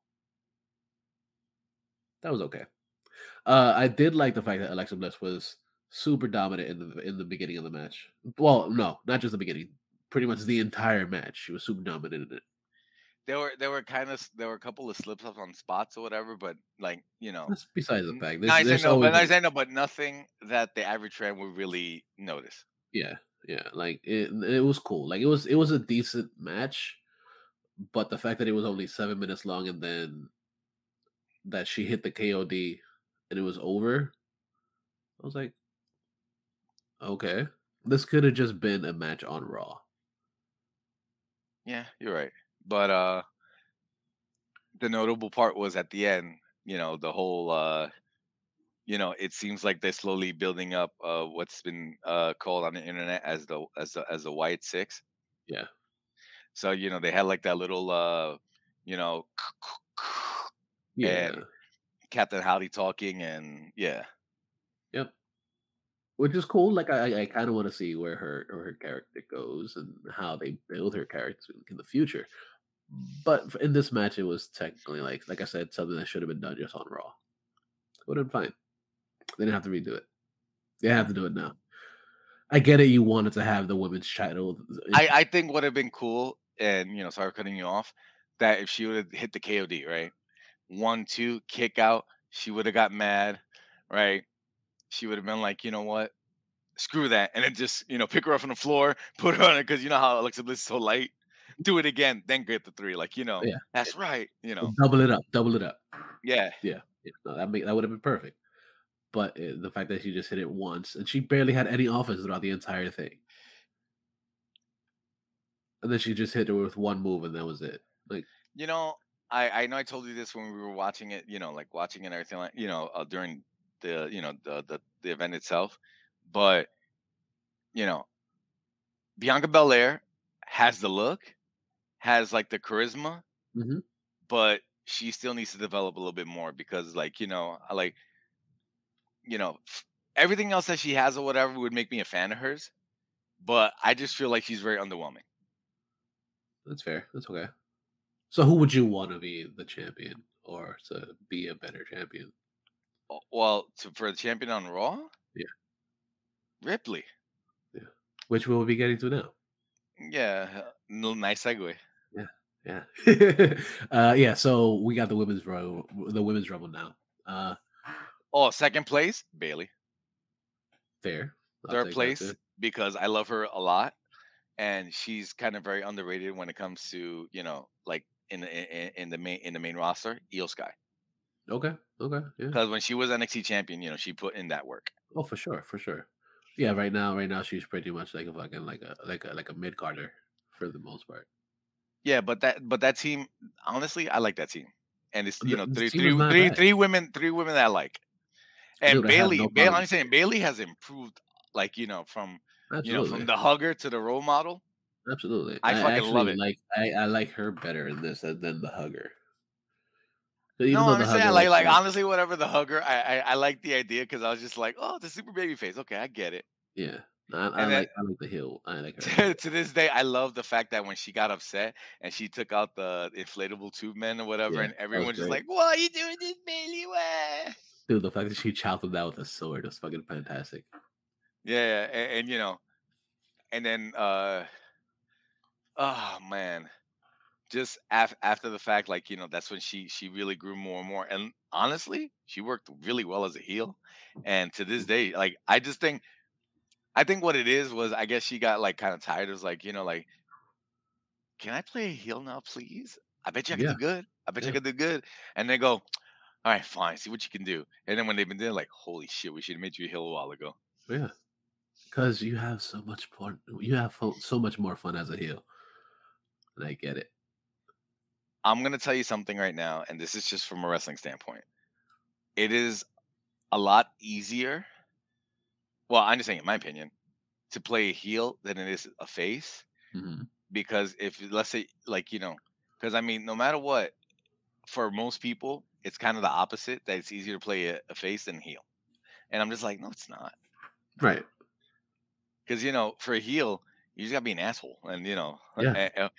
That was okay. I did like the fact that Alexa Bliss was super dominant in the beginning of the match. Well, no, not just the beginning. Pretty much the entire match, she was super dominant in it. There were a couple of slips ups on spots or whatever, but like That's besides the fact. nice I There's know, always but been nice I know, but nothing that the average fan would really notice. yeah, yeah. Like it was cool. Like it was a decent match, but the fact that it was only 7 minutes long and then that she hit the KOD and it was over, I was like, Okay. This could have just been a match on Raw. Yeah, you're right. But the notable part was at the end. The whole. It seems like they're slowly building up what's been called on the internet as the White Six. Yeah. So they had like that little you know and Yeah. Captain Howdy talking, and yeah. Yep. Which is cool. Like I kind of want to see where her character goes and how they build her character in the future. But in this match, it was technically like I said, something that should have been done just on Raw. Would have been fine. They didn't have to redo it. They have Yeah. to do it now. I get it. You wanted to have the women's title. I think would have been cool, and sorry for cutting you off, that if she would have hit the KOD, right? 1, 2, kick out, she would have got mad, right? She would have been like, you know what? Screw that. And then just, pick her up on the floor, put her on it, because you know how Alexa Bliss is so light. Do it again, then get the three. Like, Yeah, that's right. double it up. Double it up. Yeah. Yeah, yeah. No, that would have been perfect. But the fact that she just hit it once and she barely had any offense throughout the entire thing, and then she just hit it with one move and that was it. Like, You know, I know I told you this when we were watching it, like watching it and everything, like, during the event itself. But, you know, Bianca Belair has the look, has like the charisma, mhm. but she still needs to develop a little bit more, because like, I like, everything else that she has or whatever would make me a fan of hers, but I just feel like she's very underwhelming. That's fair. That's okay. So, who would you want to be the champion or to be a better champion? Well, for the champion on Raw, Yeah, Ripley. yeah. Which we will be getting to now. Yeah, nice segue. Yeah, yeah, yeah. So we got the women's rumble now. Uh, Oh, second place, Bailey. Fair. I'll Third take that too. place, because I love her a lot, and she's kind of very underrated when it comes to, like in the main roster, Io Sky. Okay, okay, yeah. Because when she was NXT champion, she put in that work. Oh, for sure, for sure. Yeah, right now she's pretty much like a fucking like a mid Carter for the most part. Yeah, but that team, honestly, I like that team, and it's This three team is three not three bad, three women that I like. And dude. I have Bailey, no Bailey, problem. I'm saying Bailey has improved, like from Absolutely, the hugger to the role model. absolutely. I I fucking love actually it. I like her better in this than the hugger. So even No, though I'm the just saying, hugger like honestly, whatever the hugger, I like the idea, because I was just like, oh, the super baby face. Okay, I get it. yeah, And then I like the heel. I like her as a to heel. this day, I love the fact that when she got upset and she took out the inflatable tube men or whatever, Yeah, and that was everyone's just great, like, "Why are you doing this, Bailey? Why?" dude. The fact that she chopped him down with a sword was fucking fantastic. Yeah, and then oh man, just after the fact, like that's when she really grew more and more. And honestly, she worked really well as a heel. And to this day, like I think what it is was, I guess she got like kind of tired. It was like, like, can I play a heel now, please? I bet you I can Yeah, do good. I bet you I yeah, can do good. And they go, all right, fine, see what you can do. And then when they've been there, like, holy shit, we should have made you a heel a while ago. yeah. Because you have so much fun. You have so much more fun as a heel, and I get it. I'm gonna tell you something right now, and this is just from a wrestling standpoint. It is a lot easier. Well, I'm just saying, in my opinion, to play a heel than it is a face. Mhm. Because if, let's say, like, because I mean, no matter what, for most people, it's kind of the opposite, that it's easier to play a face than a heel. And I'm just like, no, it's not. Right. Because for a heel, you just gotta be an asshole, and Yeah.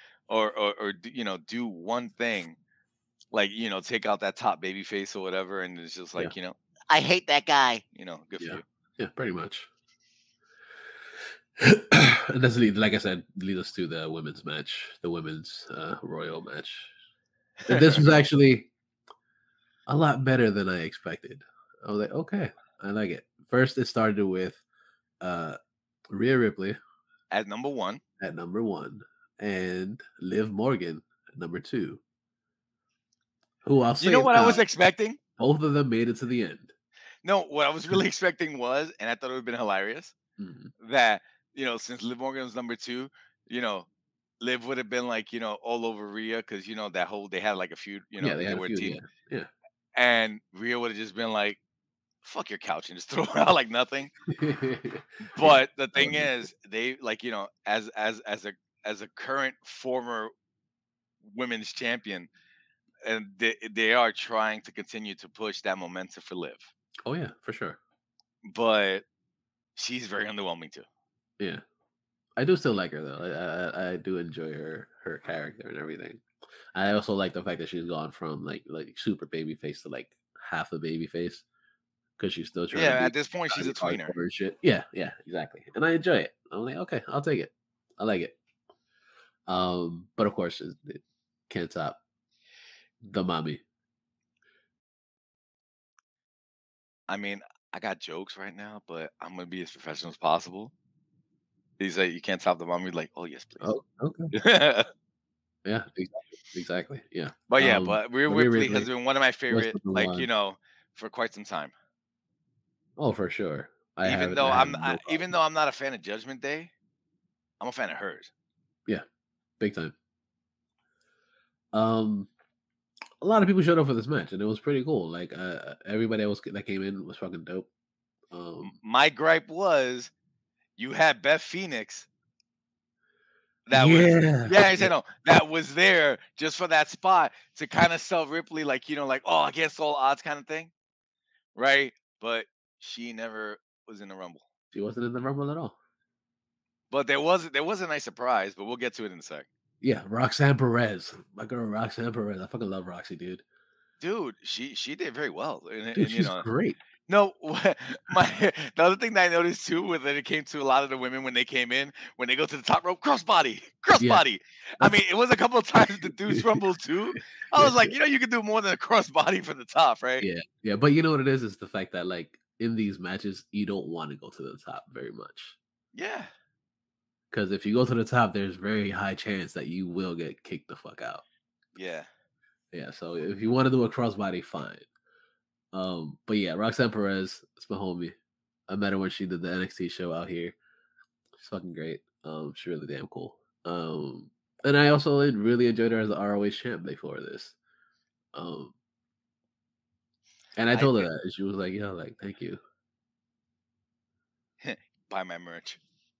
do one thing, like take out that top baby face or whatever, and it's just Yeah. like, I hate that guy. Good for Yeah. you. Yeah. Pretty much. And that's like I said, lead us to the women's match, the women's royal match. And this was actually a lot better than I expected. I was like, okay, I like it. First, it started with uh, Rhea Ripley At number one. at number one and Liv Morgan at number two. Who I'll You say know it what I now, was expecting? both of them made it to the end. No, what I was really expecting was, and I thought it would have been hilarious, Mhm. that, since Liv Morgan was number 2, you know, Liv would have been like, all over Rhea because that whole they had like a feud, Yeah, they they had a were a feud, team, yeah. Yeah. and Rhea would have just been like, "Fuck your couch," and just throw her out like nothing. Yeah, But the that thing would make is, they like, as a current former women's champion, and they are trying to continue to push that momentum for Liv. Oh, yeah, for sure. But she's very underwhelming too. Yeah. I do still like her, though. I do enjoy her character and everything. I also like the fact that she's gone from, like, super baby face to, like, half a baby face because she's still trying to Yeah, be at this point, she's kinda a tweener. hardcore and shit. Yeah, yeah, exactly, and I enjoy it. I'm like, "Okay, I'll take it." I like it. But of course, it can't top the mommy. I mean, I got jokes right now, but I'm gonna be as professional as possible. He's like, "You can't top the mom." You're like, "Oh yes, please." Oh, okay. Yeah, exactly, yeah. But yeah, but Rhea Rhea Ripley Ripley has been one of my was favorite, number like, 1. for quite some time. Oh, for sure. Even though I have I'm, no even problem. though I'm not a fan of Judgment Day, I'm a fan of hers. Yeah, big time. Um, a lot of people showed up for this match, and it was pretty cool. Like, everybody else that came in was fucking dope. My gripe was you had Beth Phoenix that was, Yeah, yeah, I yeah, said no, that was there just for that spot to kind of sell Ripley, like, like, oh, against all odds kind of thing, right? But she never was in the Rumble. she wasn't in the Rumble at all. But there was a nice surprise, but we'll get to it in a sec. Yeah, Roxanne Perez, my girl Roxanne Perez. I fucking love Roxy, dude. Dude, she did very well, Dude, and she's great. no, my the other thing that I noticed too, when it came to a lot of the women when they came in, when they go to the top rope, crossbody, Yeah, crossbody. I that's mean, it was a couple of times the Deuce Rumble too. I was like, you could do more than a crossbody for the top, right? yeah, yeah. But you know what it is? Is the fact that like in these matches, you don't want to go to the top very much Yeah, because if you go to the top, there's very high chance that you will get kicked the fuck out. yeah. Yeah, so if you want to do a crossbody, fine. But yeah, Roxanne Perez, it's my homie. I met her when she did the NXT show out here. She's fucking great. She's really damn cool. And I also really enjoyed her as the ROH champ before this. Um, and I I told her think that, and she was like, "Yeah, like thank you." buy my merch.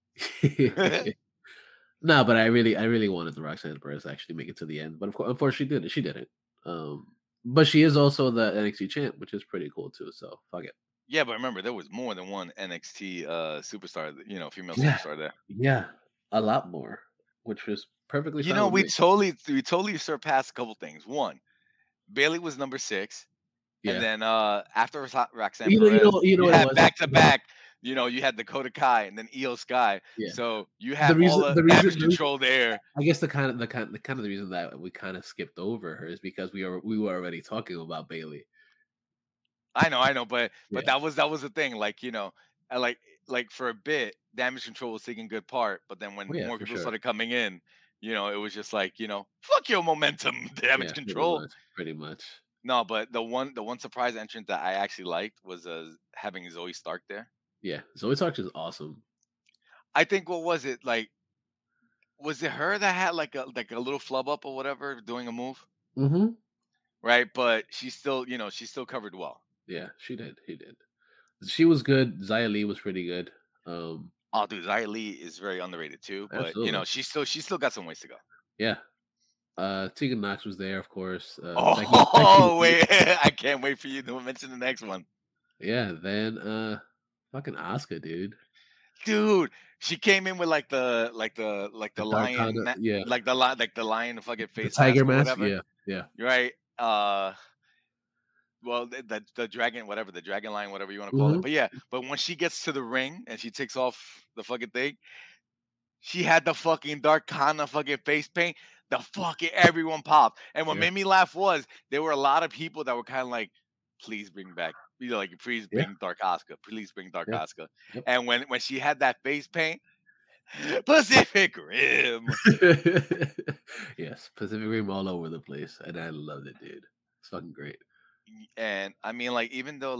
No, but I really wanted the Roxanne Perez to actually make it to the end, but of course, she did it. She didn't. But she is also the NXT champ, which is pretty cool too. So fuck it. Yeah, but remember, there was more than one NXT superstar, female Yeah, superstar there. yeah, a lot more, which was perfectly fine with We me. totally surpassed a couple things. One, Bailey was number 6. And Yeah, then after Roxanne Perez, you know you what it had was. back to back. You had Dakota Kai and then Io Sky. Yeah, So you had all the damage control there. I guess the reason that we kind of skipped over her is because we were already talking about Bailey. I know, but Yeah. that was the thing. Like I like for a bit, damage control was taking good part, but then Oh when yeah, more for people sure. started coming in, it was just like fuck your momentum, damage Yeah, pretty control. much, pretty much. No, but the one surprise entrant that I actually liked was having Zoe Stark there. Yeah, Zoe Stark is awesome. I think what was it like? Was it her that had like a little flub up or whatever doing a move? Hmm. Right? But she still covered well. Yeah, she did. He did. She was good. Xia Li was pretty good. Um, Oh, dude, Xia Li is very underrated too, but Absolutely. she still got some ways to go. Yeah. Tegan Knox was there, of course. Becky. Oh wait, I can't wait for you to mention the next one. Yeah. Then fucking Asuka, dude. Dude, she came in with like the The Dark lion Conda. Yeah. like the lion fucking The face Tiger mask or Mask. whatever. Yeah. Yeah. Right? Well, the dragon, whatever, the dragon line, whatever you want to call it. Hmm. But yeah, but when she gets to the ring and she takes off the fucking thing, she had the fucking dark Kana fucking face paint. The fucking everyone popped. And what Yeah. made me laugh was there were a lot of people that were kind of like, please bring back, like, please Yeah. bring Dark Oscar, please bring Dark Yeah. Oscar. Yep. And when she had that face paint, Pacific Rim. Yes. Pacific Rim all over the place, and I loved it, dude. It's fucking great. And I mean, like, even though like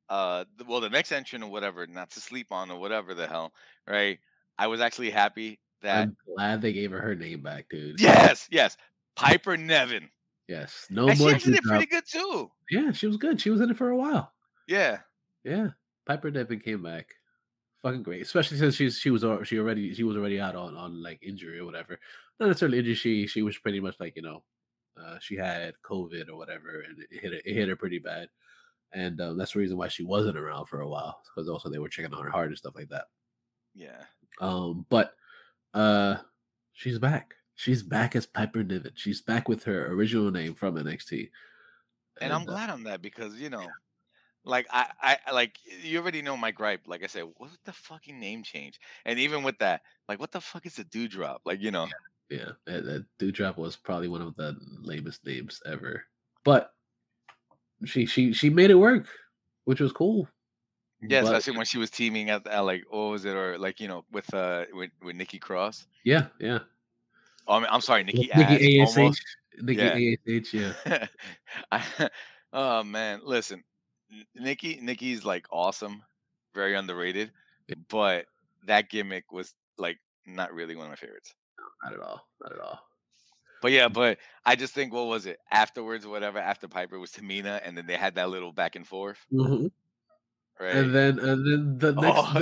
well, the next entrant or whatever, not to sleep on or whatever the hell, right? I was actually happy that I'm glad they gave her name back, dude. yes, yes, Piper Nevin, Yes, no and she more actually did Dewdrop. pretty good too. Yeah, she was good. She was in it for a while. Yeah, Yeah, Piper Niven came back. Fucking great, especially since she was already out on like injury or whatever. Not necessarily injury. She was pretty much like she had COVID or whatever, and it hit her pretty bad. And that's the reason why she wasn't around for a while because also they were checking on her heart and stuff like that. yeah, But uh, she's back. She's back as Piper Niven. She's back with her original name from NXT, and I'm and glad on that because like like you already know my gripe. Like I said, what the fucking name change? And even with that, like what the fuck is a dewdrop? Like yeah, that Dewdrop was probably one of the lamest names ever. But she made it work, which was cool. yeah, But especially when she was teaming at like what was it or like with Nikki Cross. yeah, yeah. Oh, I'm sorry, With Nikki Ash Nikki ASH, almost. Yeah. Nikki ASH, yeah. I, oh man, listen, Nikki's like awesome, very underrated, Yeah, but that gimmick was like not really one of my favorites. not at all, not at all. But yeah, but I just think what was it afterwards, or whatever after Piper was Tamina, and then they had that little back and forth, Mhm. right? And then Oh,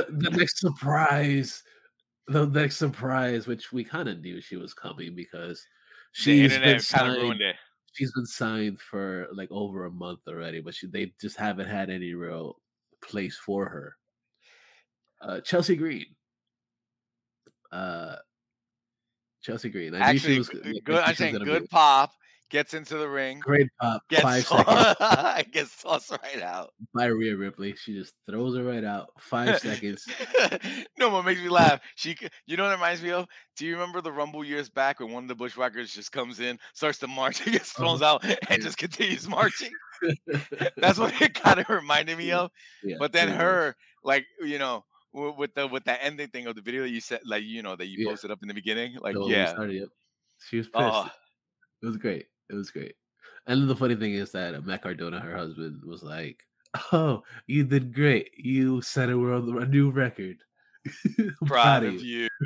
the next surprise, which we kinda knew she was coming because the she's been internet kind of signed ruined it. she's been signed for, like, over a month already, but they just haven't had any real place for her. Chelsea Green. Uh, Chelsea Green. Actually, I good. knew I'm she was saying gonna be good pop gets into the ring, great pop, gets 5 seconds gets tossed right out. by Rhea Ripley. She just throws her right out, 5 seconds. No, what makes me laugh? You know what it reminds me of? Do you remember the Rumble years back when one of the Bushwhackers just comes in, starts to march, and gets Uh-huh. thrown out, and Yeah. just continues marching? That's what it kind of reminded me Yeah. of. Yeah, But then pretty much. her, like with that ending thing of the video that you said, like that you Yeah, posted up in the beginning, like the one we yeah, started, yep. She was pissed. oh, It was great. It was great. And then the funny thing is that Matt Cardona, her husband, was like, "Oh, you did great. You set a new record. I'm proud proud of of you." you.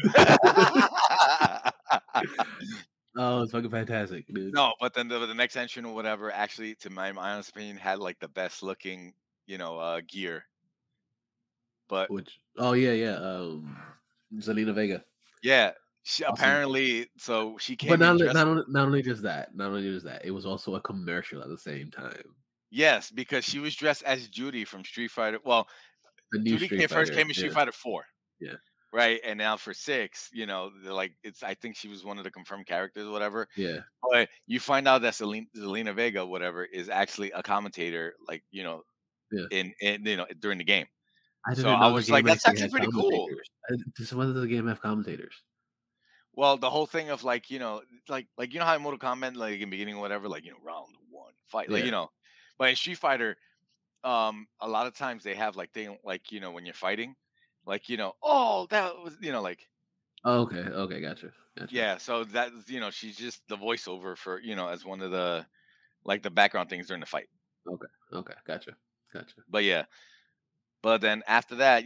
Oh, it's fucking fantastic, dude. No, but then the next entrant or whatever, actually, to my honest opinion, had like the best looking, gear. But Which oh, yeah, yeah, Zelina Vega. yeah, she Awesome. apparently so she But came in dressed. not only just that, it was also a commercial at the same time. Yes, because she was dressed as Judy from Street Fighter. Well, The new Judy Street first Fighter. came in Street Yeah, Fighter 4, yeah, right? And now for 6, they're like it's I think she was one of the confirmed characters or whatever. yeah, But you find out that Zelina Vega, whatever, is actually a commentator, like, yeah. in during the game. I So didn't I know the was like, game that's actually actually had pretty cool. commentators. Just when does the game have commentators? Well, the whole thing of like, like how in Mortal Kombat, like in the beginning or whatever, like round one fight, like Yeah. but in Street Fighter, a lot of times they have like thing like when you're fighting, like oh that was like Oh, okay, okay, gotcha, gotcha. yeah, so that she's just the voiceover for as one of the like the background things during the fight. Okay, okay, gotcha, gotcha. But yeah, but then after that,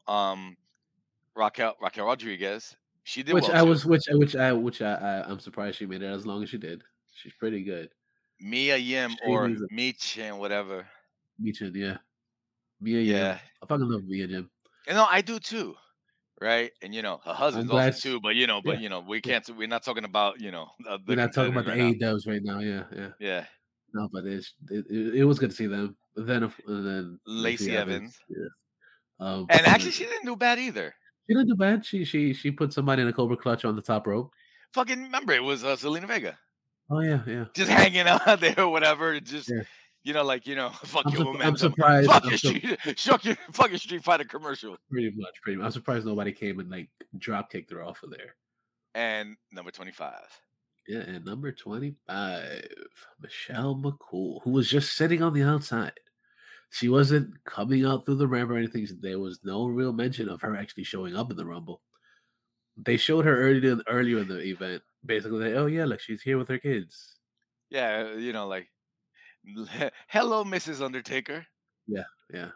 Raquel Rodriguez, she did Which well I too. was I'm surprised she made it as long as she did. She's pretty good. Mia Yim or Shaynee's a Meech and whatever. Michin, yeah. Mia Yeah, Yim. I fucking love Mia Yim. I do too. Right? And her I'm husband's glad awesome sh too, but yeah, we yeah. can't we're not talking about, We're the not talking about competitors the right now. AEWs right now, yeah, yeah. Yeah. No, but it was good to see them. But then and then Lacey Lacey Evans, Evans. yeah. And And then actually she didn't do bad either. she didn't do bad. She put somebody in a Cobra Clutch on the top rope. Fucking remember it was Selena Vega. Oh, yeah, yeah, Just hanging out there or whatever, just yeah. fuck your I'm momentum. surprised. Fuck your fucking Street Fighter commercial. Pretty much. I'm surprised nobody came and like drop kicked her off of there. And number 25. Yeah, and number 25, Michelle McCool, who was just sitting on the outside. She wasn't coming out through the ramp or anything. There was no real mention of her actually showing up in the Rumble. They showed her earlier in the event, basically, like, oh yeah, look, she's here with her kids. Yeah, like hello, Mrs. Undertaker. Yeah, yeah.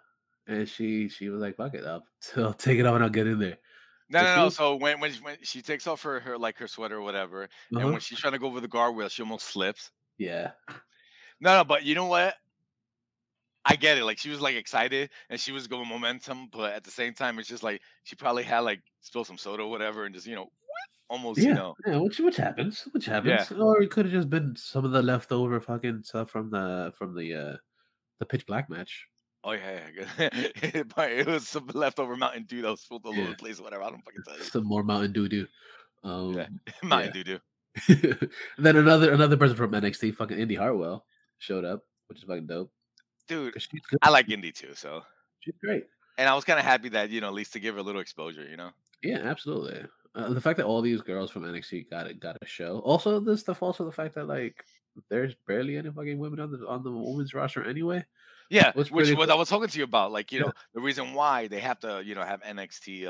and she was like, "Fuck it, I'll take it off and I'll get in there." No, But no, she no. was, So when she takes off her like her sweater or whatever, and uh-huh, when she's trying to go over the guardrail, she almost slips. yeah, No, no, but you know what? I get it. Like she was like excited and she was going momentum, but at the same time, it's just like she probably had like spilled some soda or whatever, and just almost yeah, yeah. Which yeah. happens, or it could have just been some of the leftover fucking stuff from the Pitch Black match. Oh yeah, yeah. But it was some leftover Mountain Dew that was spilled all over Yeah, the place, whatever. I don't fucking tell you. some more Mountain Doo. Yeah, Yeah. Mountain Dew. And then another person from NXT, fucking Indy Hartwell, showed up, which is fucking dope Dude, because she's good. I like Indy too, so She's great. and I was kind of happy that at least to give her a little exposure. Yeah, absolutely. The fact that all these girls from NXT got a show. Also, this stuff. Also, the fact that like there's barely any fucking women on the women's roster anyway. Yeah, Was which pretty was cool. I was talking to you about, like Yeah, the reason why they have to have NXT,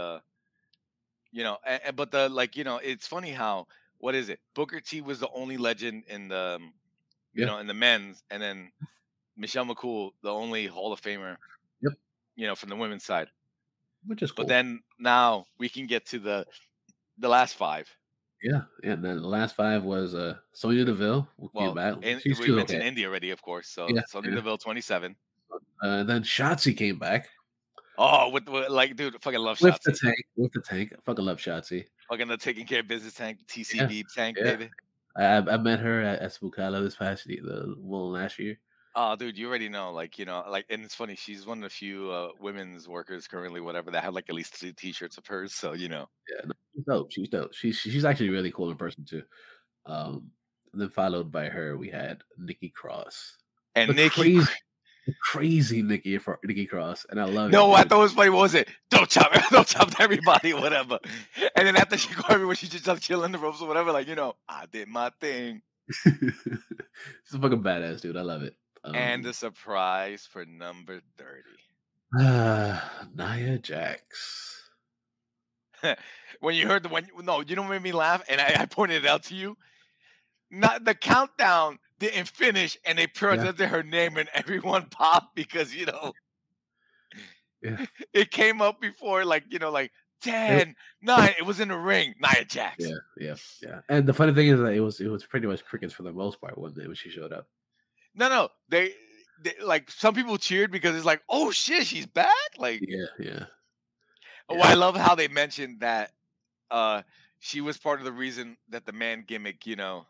but the it's funny how what is it? Booker T was the only legend in the yeah, in the men's, and then Michelle McCool the only Hall of Famer, yep. from the women's side. Which is But cool. then now we can get to the last five. Yeah, yeah. And then the last five was Sonya Deville, who came Well, back. and She's we still okay. mentioned India already, of course. So Yeah, Sonya yeah. Deville, 27. Then Shotzi came back Oh, with like, dude, fucking love Shotzi. With the tank. I fucking love Shotzi. Fucking the taking care of business tank, Yeah, TCB tank, yeah. baby. I met her at Spookala this past last year. Oh, dude, you already know, and it's funny. She's one of the few women's workers currently, whatever, that have like at least 2 T-shirts of hers. So Yeah, no, she's dope. She's dope. She's actually really cool in person too. Um, and then followed by her, we had Nikki Cross, the and Nikki. crazy, the crazy Nikki Cross, and I love it, No, I dude. thought it was funny. What was it? Don't chop, don't chop to everybody, whatever. And then after she called me when she just started killing the ropes or whatever, I did my thing. She's a fucking badass, dude. I love it. And the surprise for number 30. Nia Jax. When you heard no, you know what made me laugh, and I pointed it out to you. Not the countdown didn't finish, and they Yeah, presented her name, and everyone popped because yeah. it came up before, like It- 10, 9. It was in the ring. Nia Jax. yeah, yeah, yeah. And the funny thing is that it was pretty much crickets for the most part when she showed up. No, no, they like some people cheered because it's like, oh shit, she's back. Like, Yeah, yeah, oh, yeah, I love how they mentioned that she was part of the reason that the man gimmick,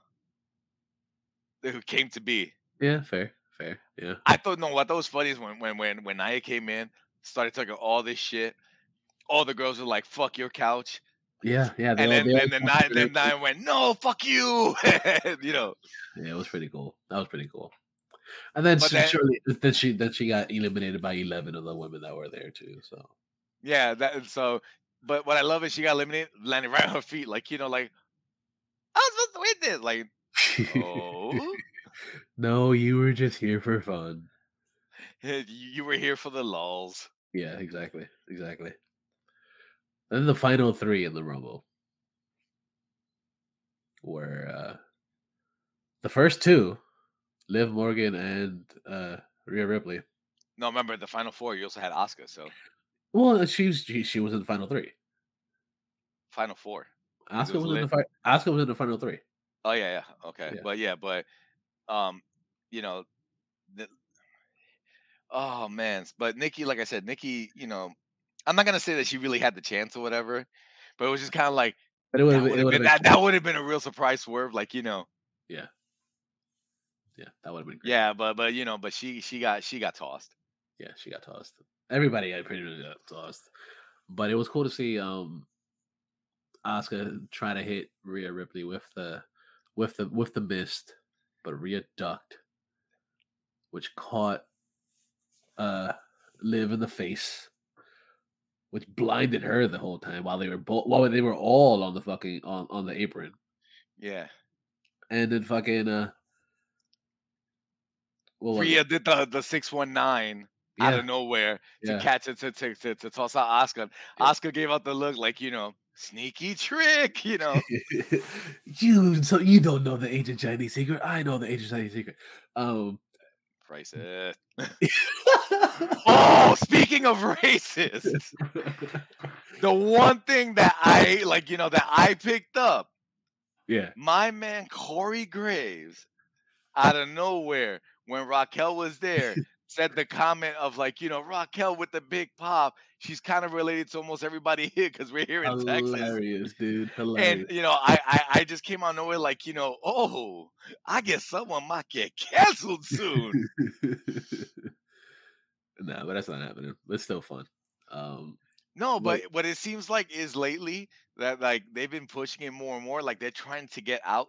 who came to be. yeah. Fair. Yeah, I thought no, what that was funny is when Nia came in, started talking all this shit. All the girls were like, "Fuck your couch," yeah. and They all then Nia went, "No, fuck you," you know. Yeah, it was pretty cool. That was pretty cool. And then But then, then she got eliminated by 11 of the women that were there too. So yeah, But what I love is she got eliminated, landing right on her feet, like I was supposed to win this, like, oh, no, you were just here for fun. you were here for the lulls. Yeah, exactly. And then the final three in the Rumble were the first two, Liv Morgan and Rhea Ripley. No, remember the final four. You also had Oscar, so Well, she was in the final three. final four because it Oscar was was in lit. Oscar was in the final three. Oh yeah, yeah, okay, Yeah, but yeah, but um, you know, the, oh man, but Nikki, like I said, Nikki, I'm not gonna say that she really had the chance or whatever, but it was just kind of like but that would it have would have been been that would have been a real surprise swerve, yeah, yeah, that would have been great. yeah, but she got tossed. Yeah, she got tossed. Everybody got pretty much got tossed. But it was cool to see Oscar try to hit Rhea Ripley with the mist, but Rhea ducked, which caught uh Liv in the face, which blinded her the whole time while they were all on the fucking on the apron. Yeah, And then fucking what was Rhea it? did the 619 out Yeah, of nowhere to yeah. catch it to toss out Oscar. Yeah. Oscar gave out the look like sneaky trick. You so you don't know the ancient Chinese secret. I know the ancient Chinese secret. Um Racist. Oh, speaking of racist, the one thing that I like, that I picked up, Yeah. my man Corey Graves, out of nowhere, when Raquel was there, said the comment of like, Raquel with the big pop. She's kind of related to almost everybody here because we're here in Texas. Hilarious, dude. And Hilarious. I just came out of nowhere like, oh, I guess someone might get canceled soon. Nah, but that's not happening. It's still fun. Um, No, but but what it seems like is lately that like they've been pushing it more and more. Like they're trying to get out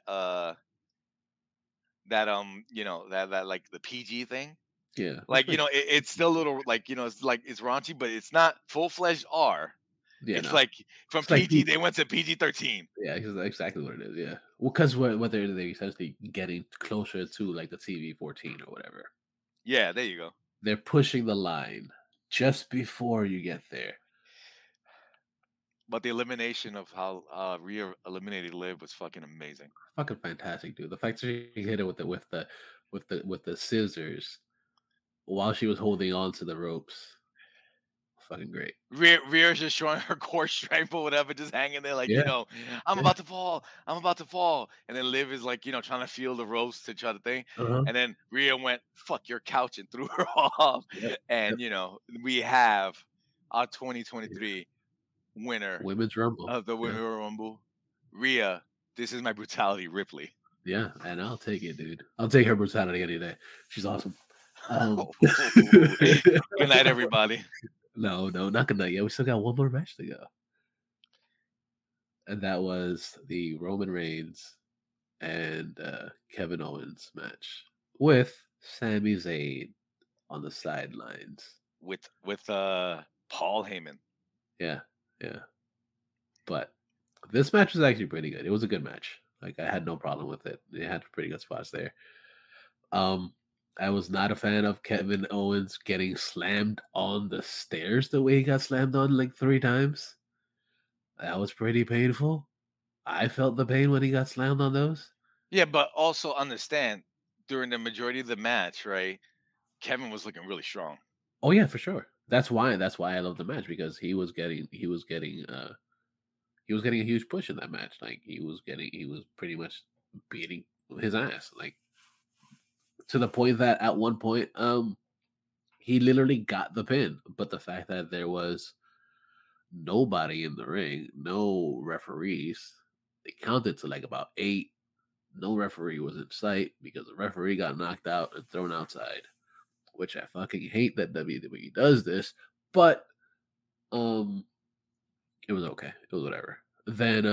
that like the PG thing. yeah, which Like, makes it's still a little like, it's like it's raunchy, but it's not full fledged R. yeah, It's no. like from It's like PG they went to PG-13. yeah, exactly what it is. Yeah, well, because whether they're essentially getting closer to like the TV 14 or whatever, Yeah, there you go. they're pushing the line just before you get there. But the elimination of how Rhea eliminated Liv was fucking amazing. Fucking fantastic, dude. The fact that she hit it with the scissors while she was holding on to the ropes, fucking great. Rhea's just showing her core strength or whatever, just hanging there like, Yeah, I'm yeah. about to fall, I'm about to fall. And then Liv is like, trying to feel the ropes to try to think. Uh-huh. And then Rhea went, fuck your couch and threw her off. Yep. Yep. And, we have our 2023 winner Women's Rumble. of the Yeah. Women's Royal Rumble, Rhea. This is my brutality, Ripley. Yeah, and I'll take it, dude. I'll take her brutality any day. She's awesome. Um, Good night, everybody. no, not good night yet. We still got one more match to go. And that was the Roman Reigns and Kevin Owens match with Sami Zayn on the sidelines. With Paul Heyman. Yeah, yeah. But this match was actually pretty good. It was a good match. Like I had no problem with it. It had pretty good spots there. I was not a fan of Kevin Owens getting slammed on the stairs the way he got slammed on like 3 times. That was pretty painful. I felt the pain when he got slammed on those. Yeah, but also understand during the majority of the match, right? Kevin was looking really strong. Oh yeah, for sure. That's why I love the match because he was getting a huge push in that match. Like he was pretty much beating his ass. Like to the point that at one point, he literally got the pin. But the fact that there was nobody in the ring, no referees, they counted to like about 8. No referee was in sight because the referee got knocked out and thrown outside. Which I fucking hate that WWE does this, but it was okay. It was whatever. Then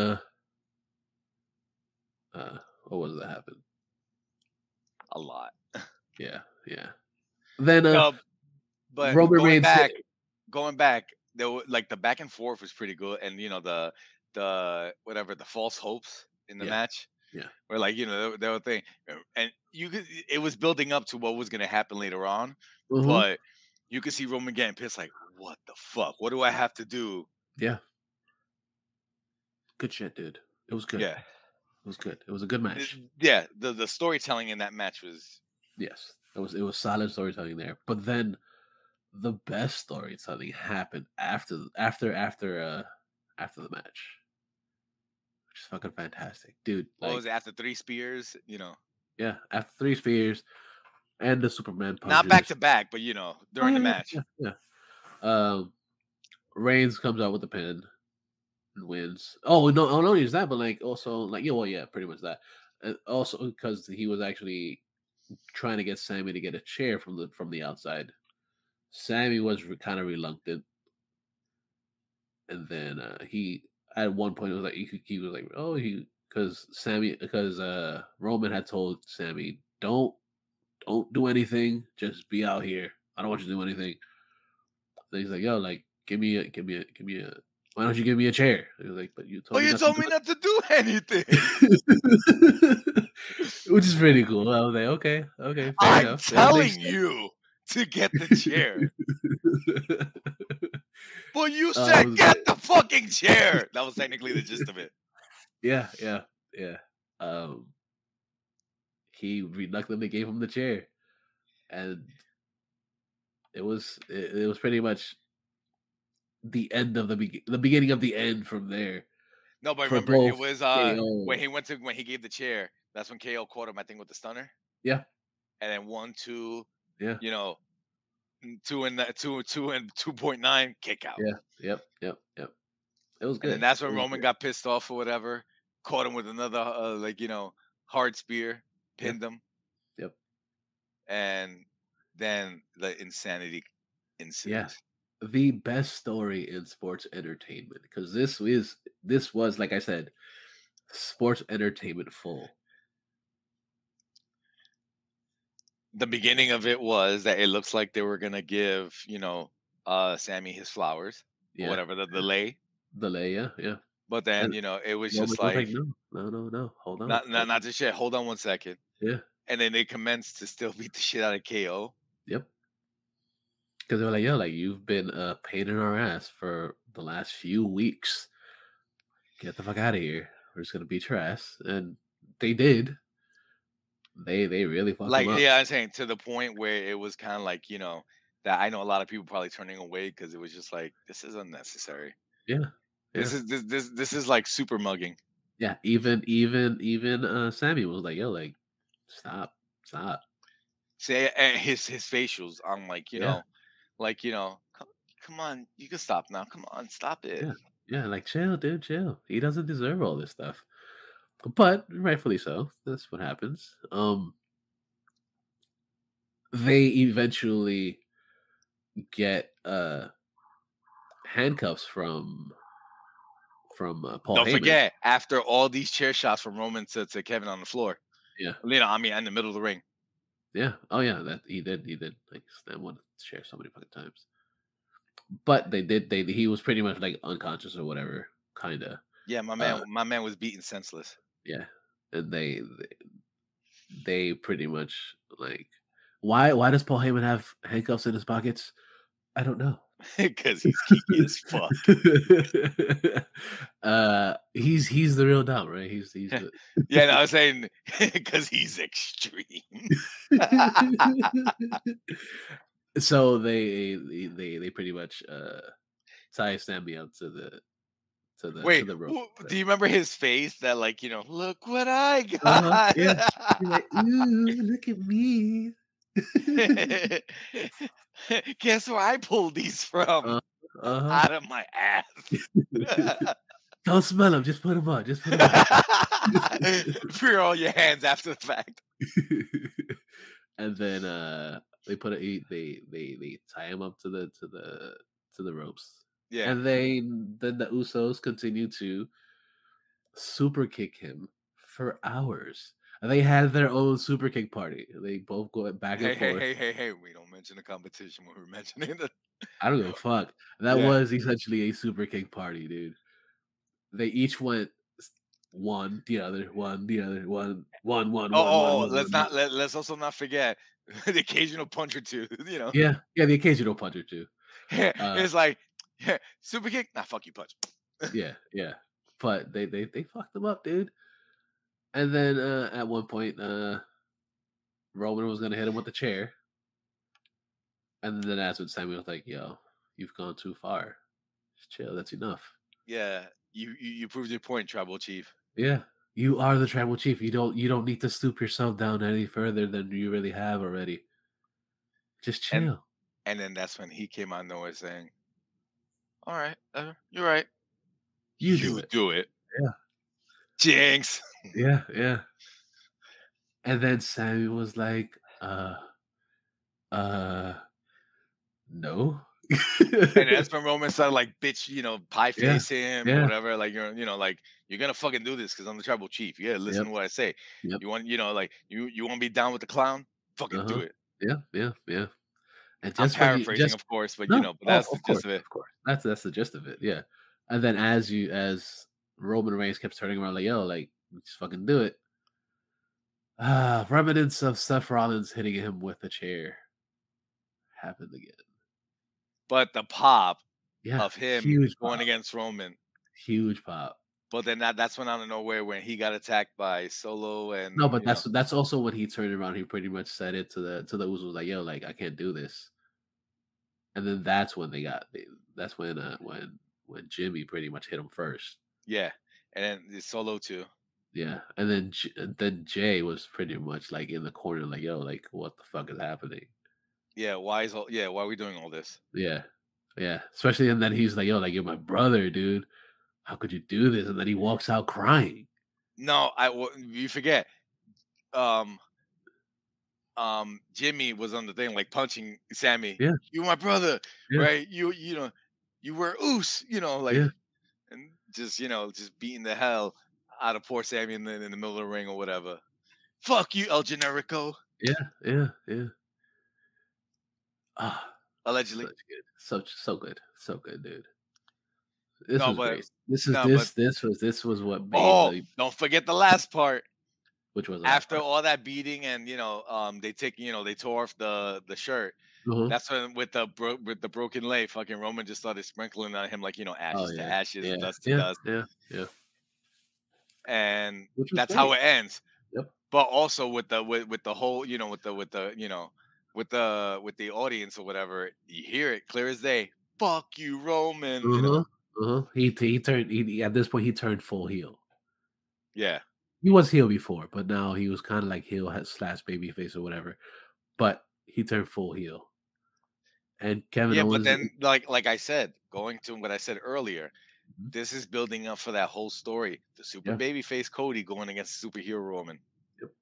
what was that happened? A lot. Yeah, yeah. Then No, but Roman going Reigns. back, there were, like the back and forth was pretty good, and the whatever the false hopes in the Yeah, match, yeah. where like they were thing, and it was building up to what was gonna happen later on, Mm-hmm. but you could see Roman getting pissed, like, what the fuck? What do I have to do? Yeah. Good shit, dude. It was good. Yeah, It was good. It was a good match. yeah. The storytelling in that match was Yes, it was solid storytelling there. But then the best storytelling happened after the match, which is fucking fantastic, dude. what was Like, it, after 3 spears, yeah, after 3 spears and the Superman not punches. back to back, but Oh during the match. yeah. Reigns comes out with the pin and wins. Oh no, not only is that, but like also like yeah, well yeah, pretty much that. And also because he was actually trying to get Sammy to get a chair from the outside. Sammy was kind of reluctant, and then he at one point was like he was like oh he because Roman had told Sammy don't do anything, just be out here. I don't want you to do anything. Then he's like yo like give me a why don't you give me a chair? He was like but you But told me you not to told do me not to do anything. it. Which is pretty cool. I was like okay fair I'm enough. That makes telling you to get the chair. sense. But you It said was get great. the fucking chair. That was technically the gist of it. Yeah. He reluctantly gave him the chair. and it was pretty much the end of the beginning of the end from there No, but for remember, it both was KO. when he gave the chair. That's when KO caught him, I think, with the stunner, Yeah, and then 1, 2, yeah, you know, 2 and kick out. yeah, yep, yep, yep. It was And then good. that's It when was Roman good. got pissed off or whatever, caught him with another hard spear, Yep, pinned him, yep. and then the insanity Yeah. ensues. The best story in sports entertainment, because this was, like I said, sports entertainment full. The beginning of it was that it looks like they were gonna give, Sammy his flowers or Yeah. whatever, the delay. Delay, yeah, yeah. But then, And it was Roman just was like, like, "No, no, no, no. Hold on, not just shit. Hold on 1 second. Yeah. And then they commenced to still beat the shit out of KO. Yep. Because they were like, "Yo, like, you've been a pain in our ass for the last few weeks. Get the fuck out of here. We're just gonna beat your ass." And they did. They really fucked him Like, up. yeah, I'm saying to the point where it was kind of like, that I know a lot of people probably turning away because it was just like, this is unnecessary. Yeah. This Yeah. is this is like super mugging. Yeah. Even Sammy was like, "Yo, like, stop. Stop." Say and his facials, I'm like, Yeah. come on, you can stop now. Come on, stop it. Yeah. Yeah, like, chill, dude, chill. He doesn't deserve all this stuff. But rightfully so. That's what happens. They eventually get handcuffs from Paul Don't Heyman. forget, after all these chair shots from Roman to Kevin on the floor, Yeah. I mean, in the middle of the ring. Yeah. Oh yeah, that he did like stand one chair so many fucking times. But they he was pretty much like unconscious or whatever, kinda. Yeah, Uh my man was beaten senseless yeah. And they pretty much like why does Paul Heyman have handcuffs in his pockets? I don't know. because he's geeky as fuck. He's the real Dom, right? He's the Yeah, no, I was saying because he's extreme. so they pretty much tie Sammy up to the to Wait, the rope. do you remember his face? That like, look what I Uh-huh. Yeah. got. He's like, ooh, look at me. Guess where I pulled these from? uh, uh-huh. Out of my ass. Don't smell him. Just put him on. Just put him on. Fear all your hands after the fact. And then they put it they tie him up to the ropes. Yeah. And then the Usos continue to super kick him for hours. And they had their own super kick party. They both go back and Hey, hey, forth. hey, hey, hey. We don't mention the competition when we're mentioning the. I don't give a fuck. That Yeah. was essentially a super kick party, dude. They each went one, the other, one, the other, Let's one. let's also not forget the occasional punch or two. Yeah, yeah, the occasional punch or two. Uh, It's like, super kick. Nah, fuck you, punch. yeah, yeah. But they fucked them up, dude. And then at one point, Roman was gonna hit him with the chair, and then that's when Sammy was like, "Yo, you've gone too far. Just chill. That's enough." Yeah, you proved your point, tribal chief. Yeah, you are the tribal chief. You don't need to stoop yourself down any further than you really have already. Just And chill. then that's when he came out of nowhere saying, "All right, you're right. You do You it. do it, Yeah, Jinx." yeah, yeah. And then Sammy was like, uh, no. And that's when Roman started like bitch, pie Yeah, face him or yeah, whatever. Like like you're gonna fucking do this because I'm the tribal chief. You gotta listen yep, to what I say. yep, You want, like you want to be down with the clown? Fucking do uh-huh. it. Yeah, yeah, yeah. And I'm just when you paraphrasing, just of course, but no, but that's the of course, gist of it. of course. That's the gist of it, yeah. And then as Roman Reigns kept turning around like, "Yo, like, just fucking do it." Remnants of Seth Rollins hitting him with a chair happened again. But the pop Yeah, of him huge going pop, against Roman, huge pop. But then that's when out of nowhere when he got attacked by Solo No, and but that's also when he turned around. He pretty much said it to the Usos like, "Yo, like I can't do this." And then that's when that's when Jimmy pretty much hit him first. yeah, and then the Solo too. Yeah, and then Jay was pretty much like in the corner, like, "Yo, like what the fuck is happening?" Why are we doing all this? Yeah, yeah. Especially and then he's like, "Yo, like you're my brother, dude. How could you do this?" And then he walks out crying. No, you forget. Um, Jimmy was on the thing like punching Sammy. Yeah, You my brother, yeah, right? You know, you were Oos, like yeah, and just just beating the hell out of poor Sammy in the middle of the ring or whatever. Fuck you, El Generico, yeah, yeah, yeah. Ah, allegedly. such good, so good, so good, dude. This No, was but great. This is no, but this was what made oh, the don't forget the last part. which was the last After part. all that beating and they tore off the shirt. Uh-huh. That's when with the broken leg, fucking Roman just started sprinkling on him like Oh ashes to yeah, ashes, yeah, dust to yeah, dust, yeah, yeah. and Which was that's how great. it ends. Yep. But also with the whole with the audience or whatever, you hear it clear as day. Fuck you, Roman. Uh-huh. Uh-huh. He at this point he turned full heel. Yeah, He was heel before, but now he was kind of like heel slash babyface or whatever. But he turned full heel, and Kevin yeah. But Owens. then like I said, going to what I said earlier, Mhm. this is building up for that whole story. The super Yeah. babyface Cody going against superhero Roman. Yep.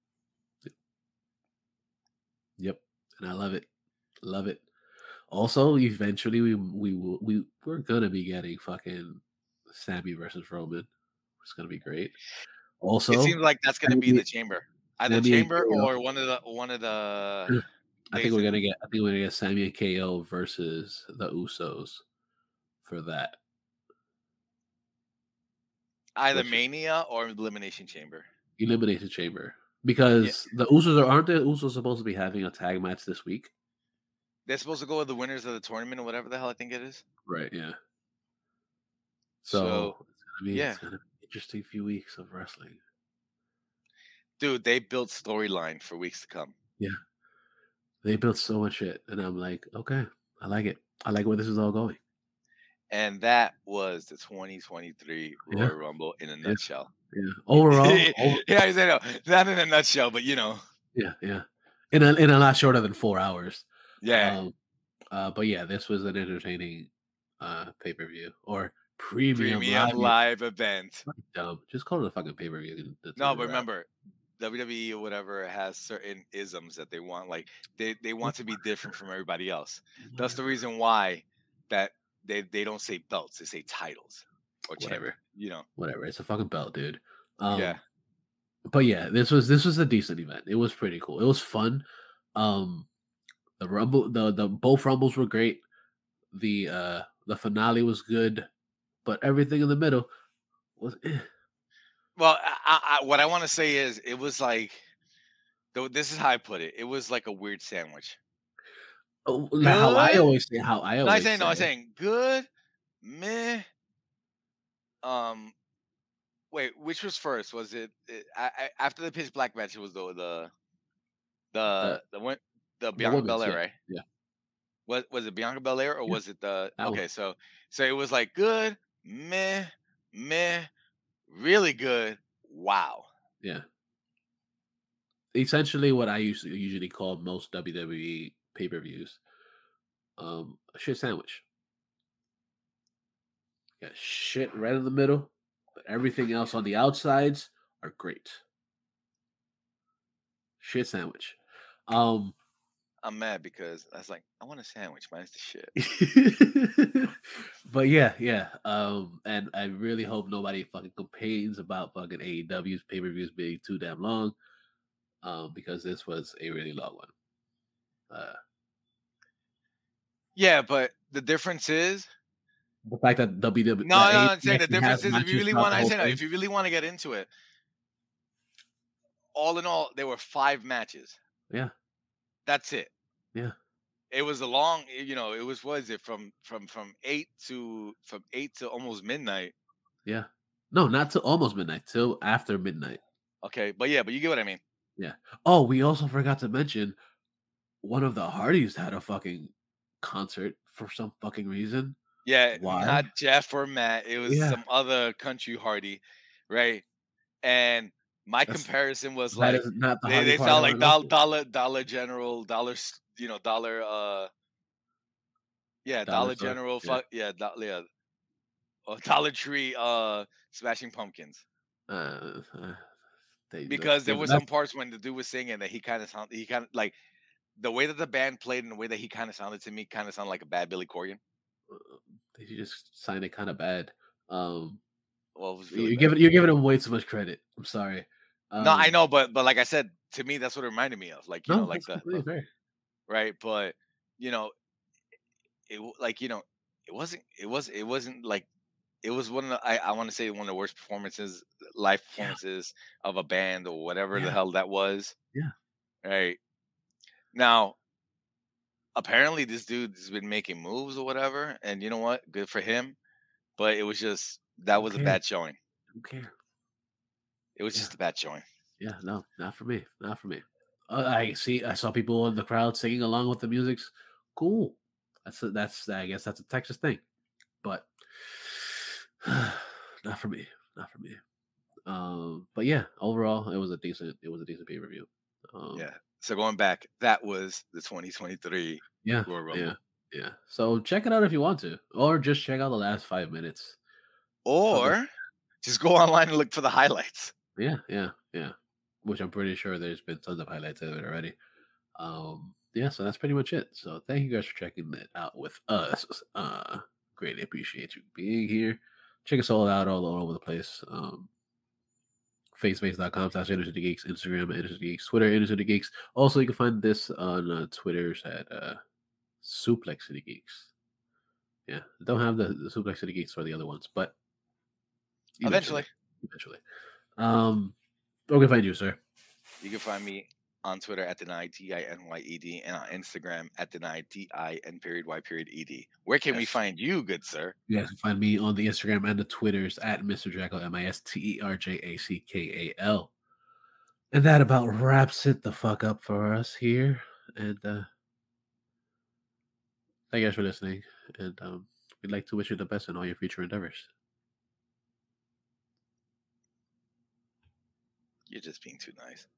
Yep. And I love it. Love it. Also, eventually we're gonna be getting fucking Sammy versus Roman. It's gonna be great. It Also, seems like that's gonna be in Sammy, the chamber. Either Sammy and chamber KO. or one of the days I think we're gonna get Sammy and KO versus the Usos for that. either Which Mania or Elimination Chamber. Elimination Chamber. Yeah. Because aren't the Usos supposed to be having a tag match this week? They're supposed to go with the winners of the tournament or whatever the hell I think it is. Right, yeah. So, So yeah. it's gonna be an interesting few weeks of wrestling. Dude, they built storyline for weeks to come. Yeah. They built so much shit. And I'm like, okay, I like it. I like where this is all going. And that was the 2023 Yeah, Royal Rumble in a yeah, nutshell. yeah. Yeah, I say no, not in a nutshell, but Yeah, yeah. In a lot shorter than 4 hours. yeah. Um but yeah, this was an entertaining pay-per-view or premium Premium live. live event. Fucking dumb. Just call it a fucking pay-per-view to No, turn but it around. remember, WWE or whatever has certain isms that they want. Like they want to be different from everybody else. That's the Whatever. reason why that they don't say belts, they say titles or champion. Whatever. Whatever. It's a fucking belt, dude. Yeah. Um, but yeah, this was a decent event. It was pretty cool. It was fun. Um, the both rumbles were great. The finale was good, but everything in the middle was Well, what I want to say is it was like this is how I put it. It was like a weird sandwich. oh, Good? how I No, I always saying no, say. I saying good, meh. Um, wait, which was first? Was after the pitch black match? It was Uh, the one the the Bianca women's, Belair, yeah, right? yeah, What was it, Bianca Belair, or yeah, was it the that one, okay? So it was like good, meh, meh, really good, wow. yeah. Essentially, what I usually call most WWE pay-per-views, a shit sandwich. Got shit right in the middle, but everything else on the outsides are great. Shit sandwich. Um, I'm mad because I was like, I want a sandwich, minus the shit. but yeah, yeah. And I really hope nobody fucking complains about fucking AEW's pay-per-views being too damn long. Because this was a really long one. Uh, Yeah, but the difference is the fact that no, no, I'm AEW saying the actually has difference is if you matches really throughout want, the I whole say no, thing. if you really want to get into it, all in all, there were 5 matches. Yeah, That's it. yeah, It was a long, it was what is it from 8 to almost midnight. yeah. No, not till almost midnight, till after midnight. Okay, but yeah, but you get what I mean. Yeah. Oh, we also forgot to mention one of the Hardys had a fucking concert for some fucking reason. Yeah, Why? not Jeff or Matt. It was Yeah, some other country hardy, right? And my that's comparison was that like is not the Hardy they part I sound wanna like go to. Dollar General, Dollar yeah, Dollar Dollar store? General, Yeah. fuck yeah, yeah, Dollar Tree, Smashing Pumpkins. Uh, they let's Because there give were that's some parts when the dude was singing that he kind of like the way that the band played and the way that he kind of sounded to me kind of sounded like a bad Billy Corgan. they just signed it kinda bad. Um, Well, it was really you're bad. giving him way too much credit. I'm sorry. No, I Um, know, but like I said, to me that's what it reminded me of. Like, no, like that's the completely fair. right, but you know, like it wasn't like it was one of the I want to say one of the worst performances, live Yeah, performances of a band or whatever the yeah, hell that was. yeah. Right now, apparently this dude's been making moves or whatever, and you know what? Good for him. But it was just that Who was a cares? bad showing. Who cares? It was Yeah, just a bad showing. yeah, no, not for me, not for me. I saw people in the crowd singing along with the music's cool. That's I guess that's a Texas thing, but not for me, not for me. But yeah, overall, it was a decent pay per view. Um, Yeah. So going back, that was the 2023 yeah, Royal yeah, Rumble. yeah. So check it out if you want to, or just check out the last 5 minutes from the. Or just go online and look for the highlights. Yeah, yeah, yeah. Which I'm pretty sure there's been tons of highlights of it already. Yeah, so that's pretty much it. So thank you guys for checking it out with us. Greatly appreciate you being here. Check us all over the place. Facebase.com/ Into the Geeks, Instagram at Into the Geeks, Twitter Into the Geeks. Also, you can find this on Twitter's at Suplex City Geeks. Yeah, don't have the Suplex City Geeks for the other ones, but Eventually, eventually, eventually. Where can we find you, sir? you can find me on Twitter at DeniedTINYED and on Instagram at DeniedTIN period Y period ED. Where can we Yes. find you, good sir? You guys can find me on the Instagram and the Twitters at Mr. Jackal, Misterjackal. And that about wraps it the fuck up for us here. And thank you guys for listening. And we'd like to wish you the best in all your future endeavors. You're just being too nice.